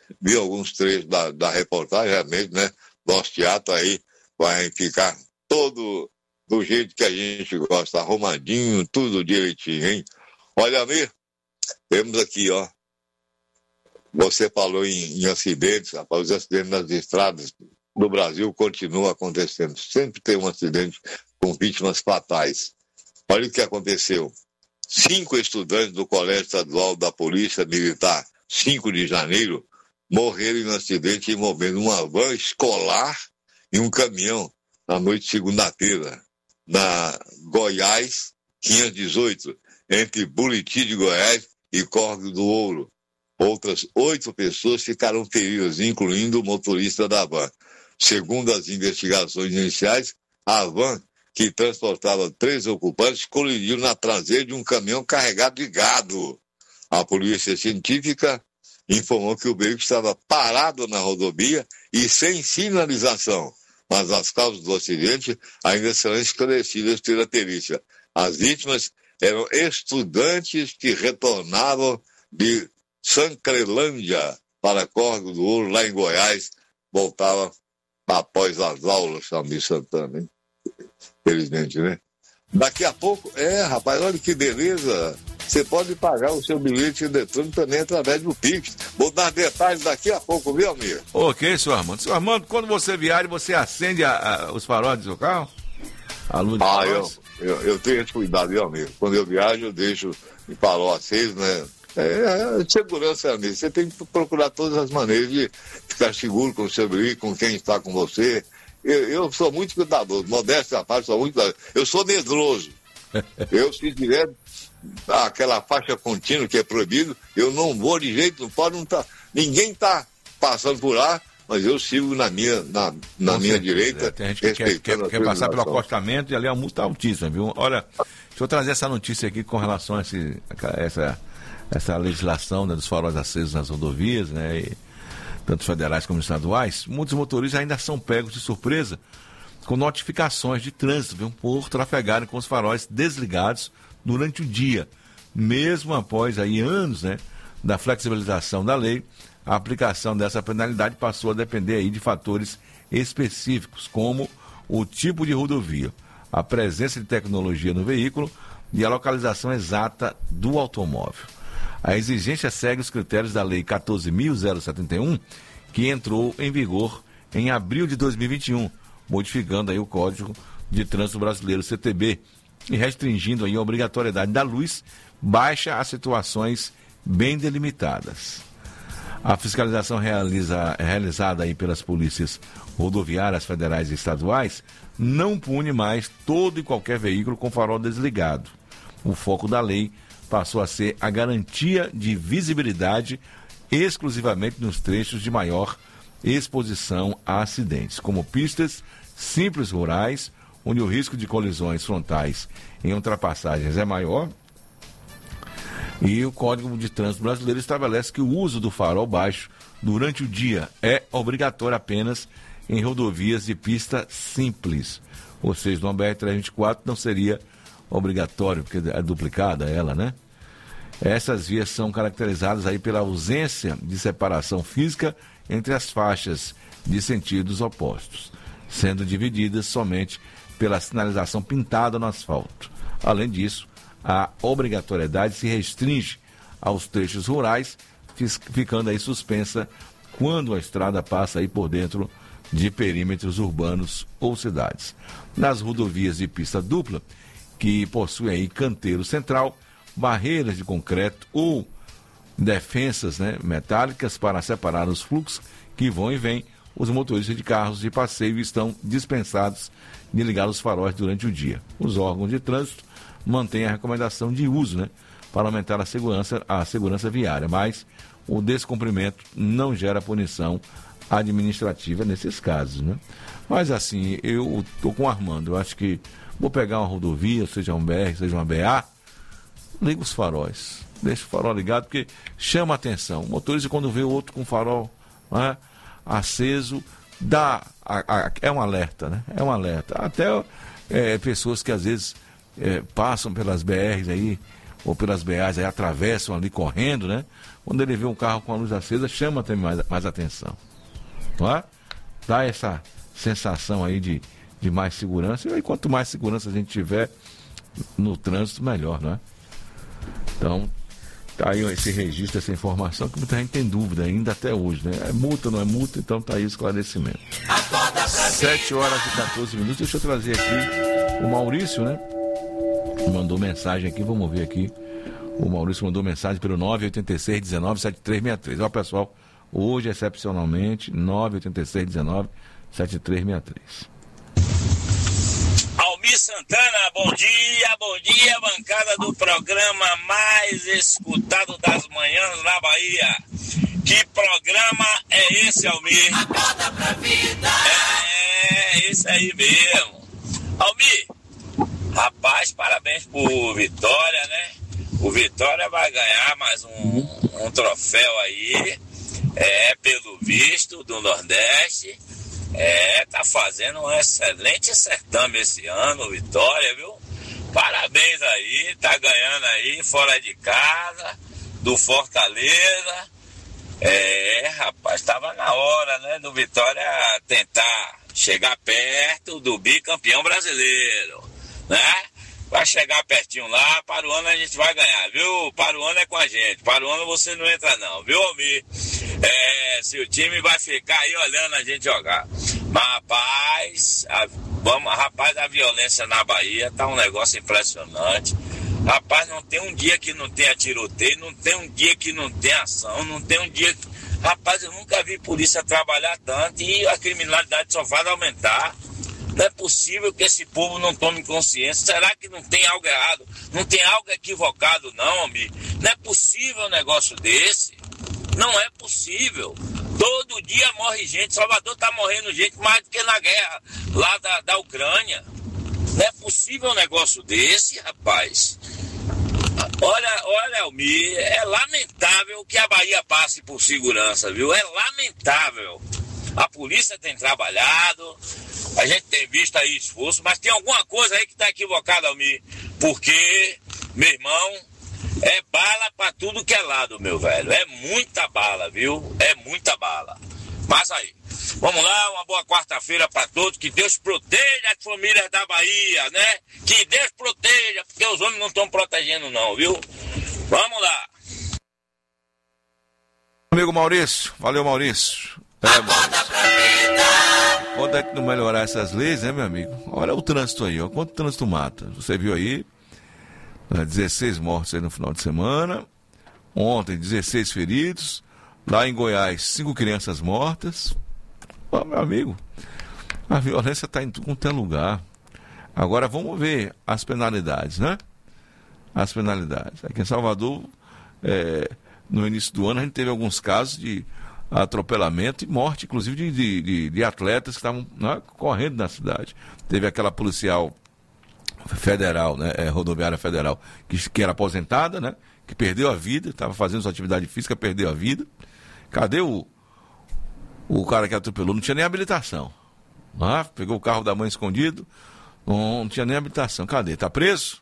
Speaker 12: vi alguns trechos da, da reportagem, realmente, né? Nosso teatro aí vai ficar todo do jeito que a gente gosta, arrumadinho, tudo direitinho, hein? Olha, Amir, temos aqui, ó, você falou em, em acidentes, rapaz, os acidentes nas estradas do Brasil continuam acontecendo. Sempre tem um acidente com vítimas fatais. Olha o que aconteceu. Cinco estudantes do Colégio Estadual da Polícia Militar, cinco de janeiro, morreram em um acidente envolvendo uma van escolar e um caminhão na noite de segunda-feira, na Goiás quinhentos e dezoito, entre Buriti de Goiás e Córrego do Ouro. Outras oito pessoas ficaram feridas, incluindo o motorista da van. Segundo as investigações iniciais, a van, que transportava três ocupantes, colidiu na traseira de um caminhão carregado de gado. A polícia científica informou que o veículo estava parado na rodovia e sem sinalização, mas as causas do acidente ainda serão esclarecidas pela perícia. As vítimas eram estudantes que retornavam de Sancrelândia para Córrego do Ouro, lá em Goiás, voltava após as aulas, Almir Santana, hein? Felizmente, né? Daqui a pouco, é, rapaz, olha que beleza, você pode pagar o seu bilhete eletrônico também através do Pix. Vou dar detalhes daqui a pouco, viu, Almir?
Speaker 1: Ok, senhor Armando. Senhor Armando, quando você viaja, você acende a, a, os faróis do seu carro? A luz de
Speaker 12: ah,
Speaker 1: faróis?
Speaker 12: eu, eu, eu tenho esse cuidado, viu, Almir? Quando eu viajo, eu deixo o farol aceso, né? É, é segurança, amigo. Você tem que procurar todas as maneiras de ficar seguro com o seu veículo, com quem está com você. Eu, eu sou muito cuidadoso, modéstia à parte, sou muito cuidadoso. Eu sou medroso. Eu, se tiver aquela faixa contínua que é proibido, eu não vou de jeito, não pode, não tá. Ninguém está passando por lá, mas eu sigo na minha, na, na minha direita.
Speaker 1: É, tem gente que quer, quer, quer passar pelo acostamento e ali a multa é altíssima, viu? Olha, deixa eu trazer essa notícia aqui com relação a, esse, a essa. essa legislação, né, dos faróis acesos nas rodovias, né, e, tanto federais como estaduais. Muitos motoristas ainda são pegos de surpresa com notificações de trânsito, viu, por trafegarem com os faróis desligados durante o dia. Mesmo após aí anos, né, da flexibilização da lei, a aplicação dessa penalidade passou a depender aí de fatores específicos, como o tipo de rodovia, a presença de tecnologia no veículo e a localização exata do automóvel. A exigência segue os critérios da Lei quatorze mil setenta e um, que entrou em vigor em abril de dois mil e vinte e um, modificando aí o Código de Trânsito Brasileiro, C T B, e restringindo aí a obrigatoriedade da luz baixa a situações bem delimitadas. A fiscalização realiza, realizada aí pelas polícias rodoviárias federais e estaduais não pune mais todo e qualquer veículo com farol desligado. O foco da lei passou a ser a garantia de visibilidade exclusivamente nos trechos de maior exposição a acidentes, como pistas simples rurais, onde o risco de colisões frontais em ultrapassagens é maior. E o Código de Trânsito Brasileiro estabelece que o uso do farol baixo durante o dia é obrigatório apenas em rodovias de pista simples, ou seja, no B R trezentos e vinte e quatro não seria obrigatório, porque é duplicada ela, né? Essas vias são caracterizadas aí pela ausência de separação física entre as faixas de sentidos opostos, sendo divididas somente pela sinalização pintada no asfalto. Além disso, a obrigatoriedade se restringe aos trechos rurais, ficando aí suspensa quando a estrada passa aí por dentro de perímetros urbanos ou cidades. Nas rodovias de pista dupla, que possuem aí canteiro central, barreiras de concreto ou defensas, né, metálicas para separar os fluxos que vão e vêm, os motoristas de carros de passeio estão dispensados de ligar os faróis durante o dia. Os órgãos de trânsito mantêm a recomendação de uso, né, para aumentar a segurança, a segurança viária, mas o descumprimento não gera punição administrativa nesses casos, né? Mas assim, eu estou com o Armando, eu acho que vou pegar uma rodovia, seja um B R, seja uma B A, liga os faróis, deixa o farol ligado, porque chama a atenção. O motorista, quando vê o outro com o farol, né, aceso, dá, a, a, é um alerta, né? É um alerta. Até é, pessoas que às vezes é, passam pelas B Rs aí, ou pelas B As aí, atravessam ali correndo, né? Quando ele vê um carro com a luz acesa, chama também mais, mais atenção. Não é? Dá essa sensação aí de, de mais segurança. E aí, quanto mais segurança a gente tiver no trânsito, melhor, não é? Então, tá aí esse registro, essa informação, que muita gente tem dúvida ainda até hoje, né? É multa, não é multa? Então tá aí o esclarecimento. sete horas e quatorze minutos. Deixa eu trazer aqui o Maurício, né? Mandou mensagem aqui, vamos ver aqui. O Maurício mandou mensagem pelo nove oito seis, um nove, sete três seis três. Ó, pessoal, hoje, excepcionalmente, nove oito seis, um nove, sete três seis três.
Speaker 5: Almir Santana, bom dia, bom dia, bancada do programa mais escutado das manhãs na Bahia. Que programa é esse, Almir?
Speaker 2: Acorda pra vida.
Speaker 5: É, esse aí mesmo. Almir, rapaz, parabéns por Vitória, né? O Vitória vai ganhar mais um, um troféu aí, é, pelo visto, do Nordeste. É, tá fazendo um excelente certame esse ano, Vitória, viu? Parabéns aí, tá ganhando aí fora de casa, do Fortaleza. É, rapaz, tava na hora, né, do Vitória tentar chegar perto do bicampeão brasileiro, né? Vai chegar pertinho lá, para o ano a gente vai ganhar, viu? Para o ano é com a gente, para o ano você não entra não, viu, Almir? É, se o time vai ficar aí olhando a gente jogar. Mas, rapaz, a, vamos, rapaz, a violência na Bahia tá um negócio impressionante. Rapaz, não tem um dia que não tenha tiroteio, não tem um dia que não tenha ação, não tem um dia que... Rapaz, eu nunca vi polícia trabalhar tanto e a criminalidade só vai aumentar. Não é possível que esse povo não tome consciência. Será que não tem algo errado? Não tem algo equivocado, não, amigo? Não é possível um negócio desse. Não é possível. Todo dia morre gente. Salvador está morrendo gente mais do que na guerra lá da, da Ucrânia. Não é possível um negócio desse, rapaz. Olha, olha, Almir, é lamentável que a Bahia passe por segurança, viu? É lamentável. A polícia tem trabalhado, a gente tem visto aí esforço, mas tem alguma coisa aí que está equivocada, Almir. Porque, meu irmão, é bala para tudo que é lado, meu velho. É muita bala, viu? É muita bala. Mas aí, vamos lá, uma boa quarta-feira para todos. Que Deus proteja as famílias da Bahia, né? Que Deus proteja, porque os homens não estão protegendo não, viu? Vamos lá.
Speaker 1: Amigo Maurício, valeu, Maurício. É, Maurício. Quando é que não melhorar essas leis, né, meu amigo? Olha o trânsito aí, ó. Quanto trânsito mata? Você viu aí? dezesseis mortos aí no final de semana. Ontem, dezesseis feridos. Lá em Goiás, cinco crianças mortas. Ó, meu amigo, a violência está em tudo quanto é lugar. Agora vamos ver as penalidades, né? As penalidades. Aqui em Salvador, é, no início do ano, a gente teve alguns casos de atropelamento e morte, inclusive de, de, de, de atletas que estavam, né, correndo na cidade. Teve aquela policial federal, né, é, rodoviária federal, que, que era aposentada, né, que perdeu a vida, estava fazendo sua atividade física, perdeu a vida. Cadê o, o cara que atropelou? Não tinha nem habilitação. Ah, pegou o carro da mãe escondido, não, não tinha nem habilitação. Cadê? Está preso?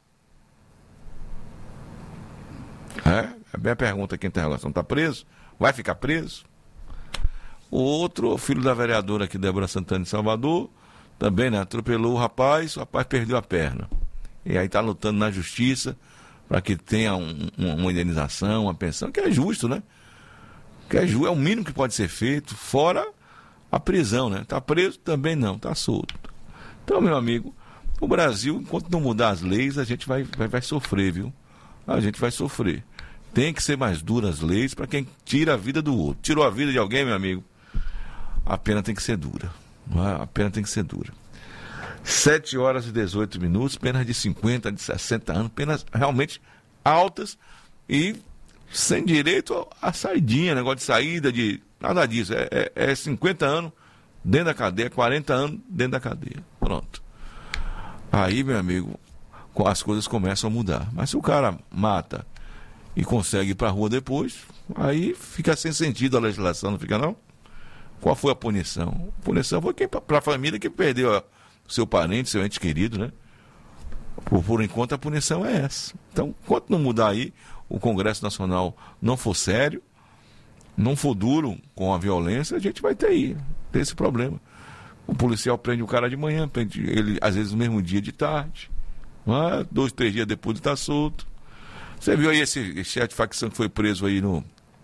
Speaker 1: É, é bem a pergunta aqui, interrogação. Está preso? Vai ficar preso? O outro, filho da vereadora aqui, Débora Santana de Salvador, também, né, atropelou o rapaz, o rapaz perdeu a perna. E aí está lutando na justiça para que tenha um, um, uma indenização, uma pensão, que é justo, né? Que é, ju- é o mínimo que pode ser feito, fora a prisão, né? Está preso? Também não, está solto. Então, meu amigo, o Brasil, enquanto não mudar as leis, a gente vai, vai, vai sofrer, viu? A gente vai sofrer. Tem que ser mais duras as leis para quem tira a vida do outro. Tirou a vida de alguém, meu amigo, a pena tem que ser dura. A pena tem que ser dura. sete horas e dezoito minutos, penas de cinquenta, de sessenta anos, penas realmente altas e sem direito a saidinha, negócio de saída, de nada disso. É, é, é cinquenta anos dentro da cadeia, quarenta anos dentro da cadeia. Pronto. Aí, meu amigo, as coisas começam a mudar. Mas se o cara mata e consegue ir para a rua depois, aí fica sem sentido a legislação, não fica não? Qual foi a punição? A punição foi para a família que perdeu o seu parente, seu ente querido, né? Por, por enquanto a punição é essa. Então, enquanto não mudar aí, o Congresso Nacional não for sério, não for duro com a violência, a gente vai ter aí, ter esse problema. O policial prende o cara de manhã, prende ele às vezes no mesmo dia de tarde, ah, dois, três dias depois de estar solto. Você viu aí esse, esse chefe de facção que foi preso aí no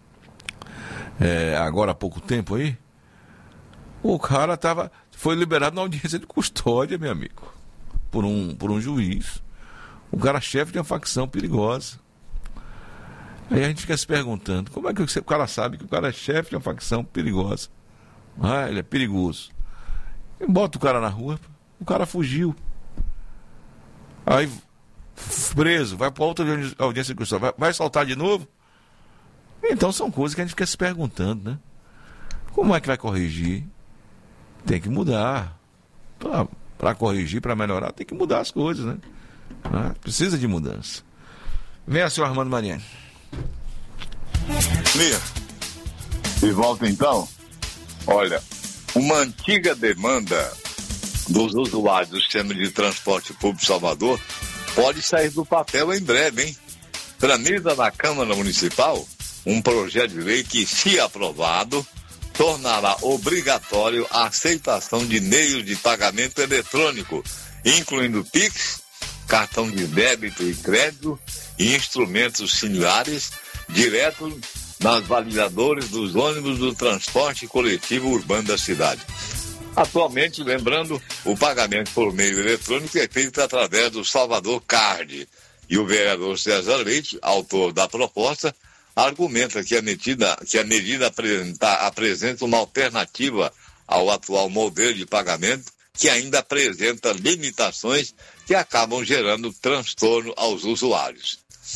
Speaker 1: é, agora há pouco tempo aí? O cara tava, foi liberado na audiência de custódia, meu amigo, por um, por um juiz. O cara chefe de uma facção perigosa. Aí a gente fica se perguntando, como é que o cara sabe que o cara é chefe de uma facção perigosa? Ah, ele é perigoso. E bota o cara na rua, o cara fugiu. Aí, preso, vai para outra audiência de custódia, vai, vai soltar de novo? Então são coisas que a gente fica se perguntando, né? Como é que vai corrigir? Tem que mudar. Para corrigir, para melhorar, tem que mudar as coisas, né? Ah, precisa de mudança. Venha, senhor Armando Mariani.
Speaker 12: Mia, de volta então. Olha, uma antiga demanda dos usuários do sistema de transporte público de Salvador pode sair do papel em breve, hein? Tramita na Câmara Municipal um projeto de lei que, se aprovado, tornará obrigatório a aceitação de meios de pagamento eletrônico, incluindo Pix, cartão de débito e crédito e instrumentos similares, direto nas validadoras dos ônibus do transporte coletivo urbano da cidade. Atualmente, lembrando, o pagamento por meio eletrônico é feito através do Salvador Card. E o vereador César Leite, autor da proposta, argumenta que a medida, que a medida apresenta, apresenta uma alternativa ao atual modelo de pagamento, que ainda apresenta limitações que acabam gerando transtorno aos usuários,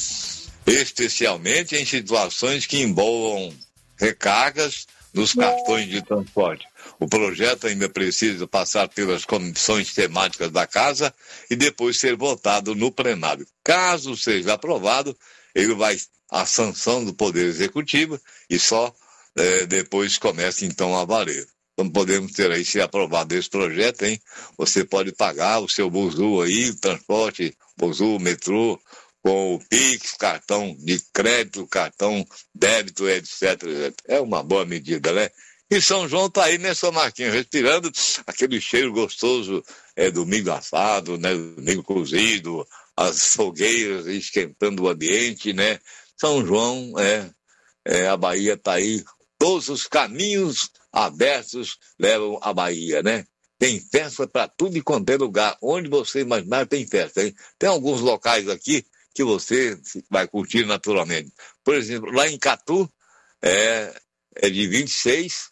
Speaker 12: especialmente em situações que envolvam recargas nos cartões de transporte. O projeto ainda precisa passar pelas comissões temáticas da Casa e depois ser votado no plenário. Caso seja aprovado, ele vai à sanção do Poder Executivo e só é, depois começa então a valer. Então podemos ter aí, se aprovado esse projeto, hein? Você pode pagar o seu buzu aí, o transporte, buzu, metrô, com o Pix, cartão de crédito, cartão débito, etcétera. É uma boa medida, né? E São João tá aí, né, sua Marquinhos, respirando aquele cheiro gostoso é, do milho assado, né, do milho cozido, as fogueiras esquentando o ambiente, né? São João, é, é a Bahia tá aí, todos os caminhos abertos levam à Bahia, né? Tem festa para tudo e quanto é lugar, onde você imaginar tem festa, hein? Tem alguns locais aqui que você vai curtir naturalmente. Por exemplo, lá em Catu, é, é de vinte e seis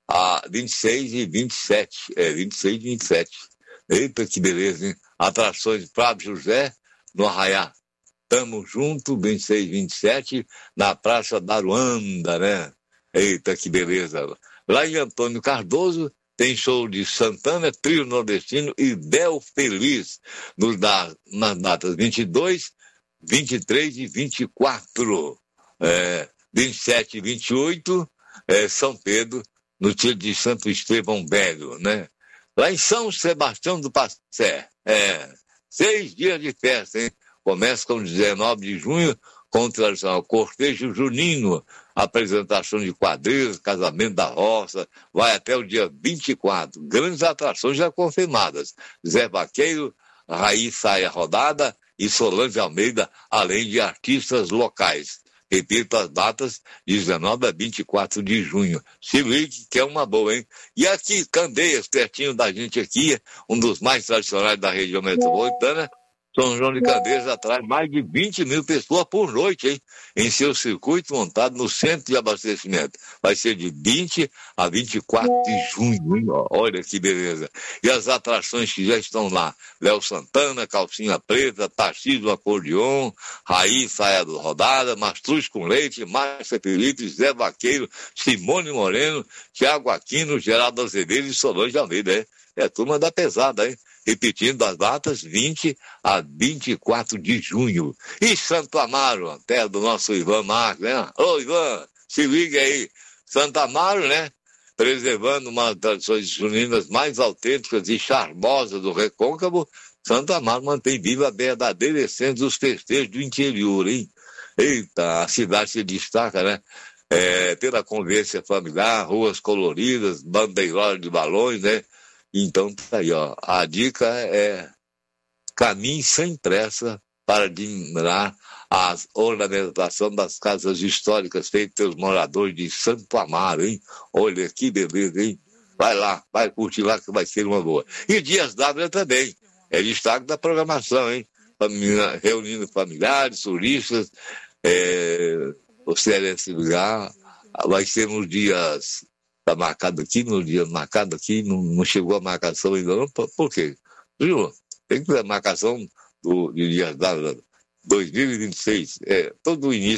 Speaker 12: a vinte e seis e vinte e sete. É, vinte e seis e vinte e sete. Eita, que beleza, hein? Atrações Flávio José, no Arraiá. Tamo junto, vinte e seis e vinte e sete, na Praça da Aruanda, né? Eita, que beleza. Lá em Antônio Cardoso, tem show de Santana, Trio Nordestino e Del Feliz, nos da, nas datas vinte e dois, vinte e três e vinte e quatro. É, vinte e sete e vinte e oito, é, São Pedro, no tiro de Santo Estevão Velho, né? Lá em São Sebastião do Passé, é, seis dias de festa, hein? Começa com dezenove de junho, com o tradicional cortejo junino, apresentação de quadrilhas, casamento da roça, vai até o dia vinte e quatro. Grandes atrações já confirmadas. Zé Vaqueiro, Raí Saia Rodada e Solange Almeida, além de artistas locais. Repito as datas, dezenove a vinte e quatro de junho. Se ligue, que é uma boa, hein? E aqui, Candeias, pertinho da gente aqui, um dos mais tradicionais da região metropolitana, São João de Candeias atrai mais de vinte mil pessoas por noite, hein? Em seu circuito montado no centro de abastecimento. Vai ser de vinte a vinte e quatro de junho, hein? Olha que beleza. E as atrações que já estão lá. Léo Santana, Calcinha Preta, Tarcísio Acordeon, Raí Saia do Rodada, Mastruz com Leite, Márcia Felipe, Zé Vaqueiro, Simone Moreno, Tiago Aquino, Geraldo Azevedo e Solange Almeida, hein? É a turma da pesada, hein? Repetindo as datas, vinte a vinte e quatro de junho. E Santo Amaro, terra do nosso Ivan Marques, né? Ô, Ivan, se liga aí. Santo Amaro, né? Preservando uma das tradições juninas mais autênticas e charmosas do Recôncavo, Santo Amaro mantém viva a verdadeira essência dos festejos do interior, hein? Eita, a cidade se destaca, né? É, pela convivência familiar, ruas coloridas, bandeirolas de balões, né? Então, tá aí, ó. A dica é caminhe sem pressa para admirar a ornamentação das casas históricas feitas pelos moradores de Santo Amaro, hein? Olha que beleza, hein? Vai lá, vai curtir lá que vai ser uma boa. E Dias d'Ávila também. É destaque da programação, hein? Família, reunindo familiares, turistas. É, o C L S lugar vai ser nos dias. Está marcado aqui, no dia marcado aqui, não, não chegou a marcação ainda não. Por, por quê? Viu? Tem que ter a marcação do, de Dias d'Ávila dois mil e vinte e seis. É, todo o início